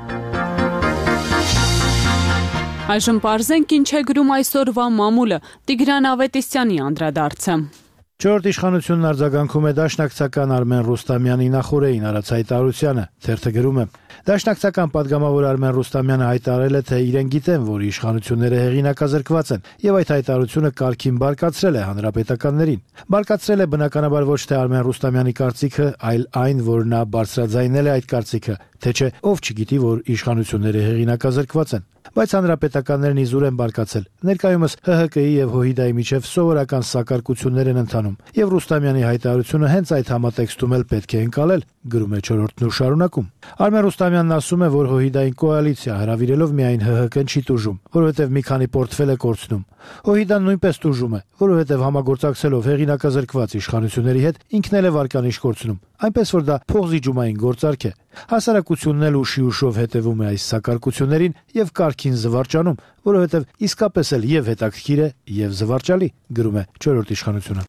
Այժմ պարզենք ինչ է գրում այսօրվա մամուլը։ Տիգրան Ավետիսյանի անդրադարձը։ Չորրորդ իշխանությունն արձագանքում է դաշնակցական Արմեն Ռուստամյանի նախորդին արած հայտարարությանը։ Թերթը գրում է. Դաշնակցական падգամավոր Արմեն Ռուստամյանը հայտարարել է, թե իրեն գիտեն, որ իշխանությունները հեղինակազրկված են, եւ այդ հայտարարությունը կարգին բարկացրել է հանրապետականներին։ Բարկացրել է բնականաբար ոչ թե Արմեն Ռուստամյանի կարծիքը, այլ այն, որ նա բարձրաձայնել է այդ կարծիքը, թե չէ ով չգիտի, որ իշխանությունները հեղինակազրկված են։ Բայց հանրապետականներն իզուր են բարկացել։ Ներկայումս Հ Հ Կի եւ Հոհիդայի միջև սովորական սակարկություններ են ընթանում, եւ Ռուստամյանի հայտարարությունը հենց այդ համատեքստում էլ պետք է ընկալել, գրում է չորրորդն ու շարունակում։ Արմեն Ռուստամյանն ասում է, որ Հոհիդային կոալիցիա հրավիրելով միայն Հ Հ Կն չի տուժում, որովհետեւ մի քանի պորտֆել է կորցնում։ Հոհիդան նույնպես տուժում է, որովհետեւ համագործակցելով հեղինակազրկված իշխանությունների հետ ինքն էլ է վարկանիշ կորցնում, այնպես որ դա փողզիջումային գործարք է։ Հասարակությունն էլ ուշի ուշով հետևում է այս սակարկություններին եւ կարգին զվարճանում, որովհետեւ իսկապես էլ եւ հետաքրքիր է եւ զվարճալի, գրում է չորրորդ իշխանությունը։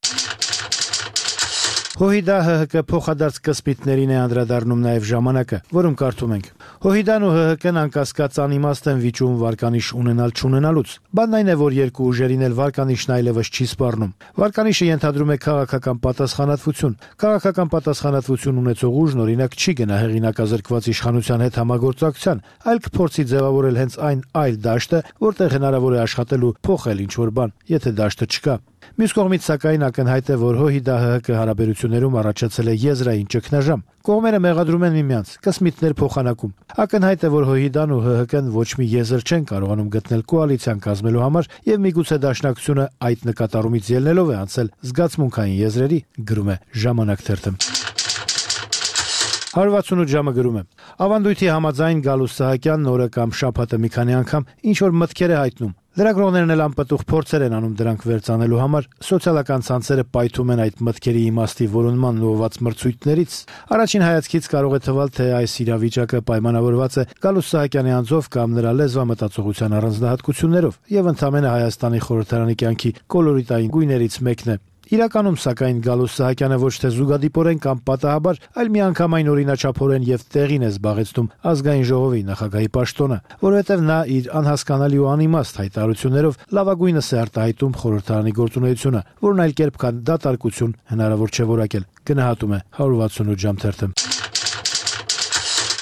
Հոհիդա Հ Հ Կ փոխադարձ կսպիտներին է անդրադառնում նաև ժամանակը, որում կարդում ենք. Հոհիդան ու Հ Հ Կն անկասկած անիմաստ են վիճում վարկանիշ ունենալ չունենալուց։ Բանն այն է, որ երկու ուժերին էլ վարկանիշն այլևս չի սպառնում։ Վարկանիշը ենթադրում է քաղաքական պատասխանատվություն։ Քաղաքական պատասխանատվություն ունեցող ուժն օրինակ չի գնա հեղինակազրկված իշխանության հետ համագործակցության, այլ կփորձի ձևավորել հենց այն այլ դաշտը, որտեղ հնարավոր է աշխատել ու փոխել ինչ-որ բան, եթե դաշտը չկա։ Մյուս կողմից սակայն ակնհայտ է, որ Հոհիդա Հ Հ Կ հարաբերություններում առաջացել է եզրային ճգնաժամ։ Կողմերը մեղադրում են միմյանց, կսմիթներ փոխանակում։ Ակնհայտ է, որ Հոհիդան ու Հ Հ Կն ոչ մի եզր չեն կարողանում գտնել կոալիցիան կազմելու համար, եւ միգուցե դաշնակցությունը այդ նկատառումից ելնելով է անցել զգացմունքային եզրերի, գրում է Ժամանակ թերթը։ հարյուր վաթսունութ ժամը գրում է. Ավանդույթի համաձայն Գալուստ Սահակյանն օրը կամ շաբաթը մի քանի անգամ ինչ որ մտքեր է հայտնում։ Լրագրողներն էլ անպտուղ փորձեր են անում դրանք վերցանելու համար, սոցիալական ցանցերը պայթում են այդ մտքերի իմաստի որոնման ուղղված մրցույթներից։ Առաջին հայացքից կարող է թվալ, թե այս իրավիճակը պայմանավորված է Գալուստ Սահակյանի անձով կամ նրա լեզվամտածողության առանձնահատկություններով եւ ընդհանրապես Հայաստանի խորհրդարանի կյանքի կոլորիտային գույներից մեկն է։ Իրականում սակայն Գալուստ Սահակյանը ոչ թե զուգադիպորեն կամ պատահաբար, այլ միանգամայն օրինաչափորեն եւ տեղին է զբաղեցնում ազգային ժողովի նախագահի պաշտոնը, որովհետեւ նա իր անհասկանալի ու անիմաստ հայտարարություններով լավագույնս է արտահայտում խորհրդարանի գործունեությունը, որն այլ կերպ քան դատարկություն հնարավոր չէ որակել, գնահատում է հարյուր վաթսունութ ժամ թերթը։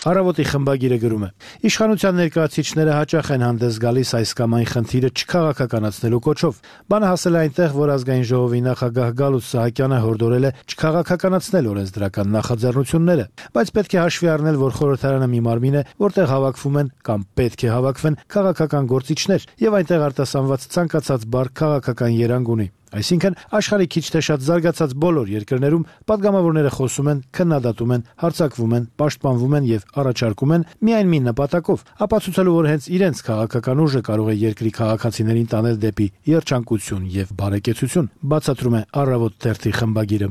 Առավոտի խմբագիրը գրում է. Իշխանության ներկայացուցիչները հաճախ են հանդես գալիս այս կամ այն խնդիրը չքաղաքականացնելու կոչով։ Բանը հասել է այնտեղ, որ ազգային ժողովի նախագահ Գալուստ Սահակյանը հորդորել է չքաղաքականացնել օրենսդրական նախաձեռնությունները, բայց պետք է հաշվի առնել, որ խորհրդարանը մի մարմին է, որտեղ հավաքվում են կամ պետք է հավաքվեն քաղաքական գործիչներ, եւ այնտեղ արտասանված ցանկացած բառ քաղաքական երանգ ունի։ Այսինքն աշխարհի քիչ թե շատ զարգացած բոլոր երկրներում падգամավորները խոսում են, քննադատում են, հարձակվում են, պաշտպանվում են եւ առաջարկում են միայն մի նպատակով՝ ապացուցելու, որ հենց իրենց քաղաքական ուժը կարող է երկրի քաղաքացիներին տանել դեպի երջանկություն եւ բարեկեցություն, բացատրում է Առավոտ թերթի խմբագիրը։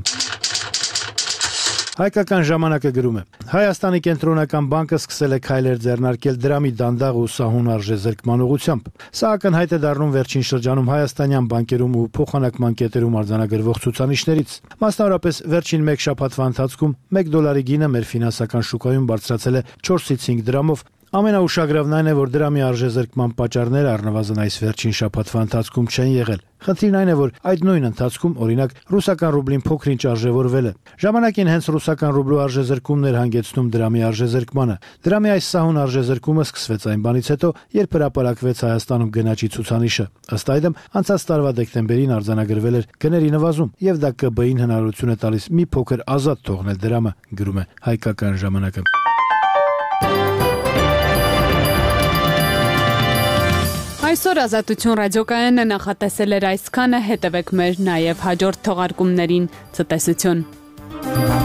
Հայկական ժամանակը գրում է. Հայաստանի կենտրոնական բանկը սկսել է քայլեր ձեռնարկել դրամի դանդաղ ու սահուն արժեզրկման ուղղությամբ։ Սա ակնհայտ է դառնում վերջին շրջանում հայաստանյան բանկերում ու փոխանակման կետերում արձանագրվող ցուցանիշներից։ Մասնավորապես վերջին մեկ շաբաթվա ընթացքում մեկ դոլարի գինը մեր ֆինանսական շուկայում բարձրացել է չորսից հինգ դրամով։ Ամենաուշագրավն այն է, որ դրամի արժեզրկման պատճառները առնվազն այս վերջին շաբաթվա ընթացքում չեն եղել։ Խնդիրն այն է, որ այդ նույն ընթացքում, օրինակ, ռուսական ռուբլին փոքր-ինչ արժևորվել է։ Ժամանակին հենց ռուսական ռուբլու արժեզրկումն էր հանգեցնում դրամի արժեզրկմանը։ Դրամի այս սահուն արժեզրկումը սկսվեց այն բանից հետո, երբ հրապարակվեց Հայաստանում գնաճի ցուցանիշը։ Ըստ այդմ, անցած տարվա դեկտեմբերին արձանագրվել էր գների նվազում, եւ դա ԿԲ-ին հնարավորություն է տալիս մի փոքր ազատ թողնել դրամը, գրում է Հայկական ժամանակը։ Այսօր Ազատություն ռադիոկայանը նախատեսել էր այսքանը, հետևեք մեր նաև հաջորդ թողարկումներին։ Ցտեսություն։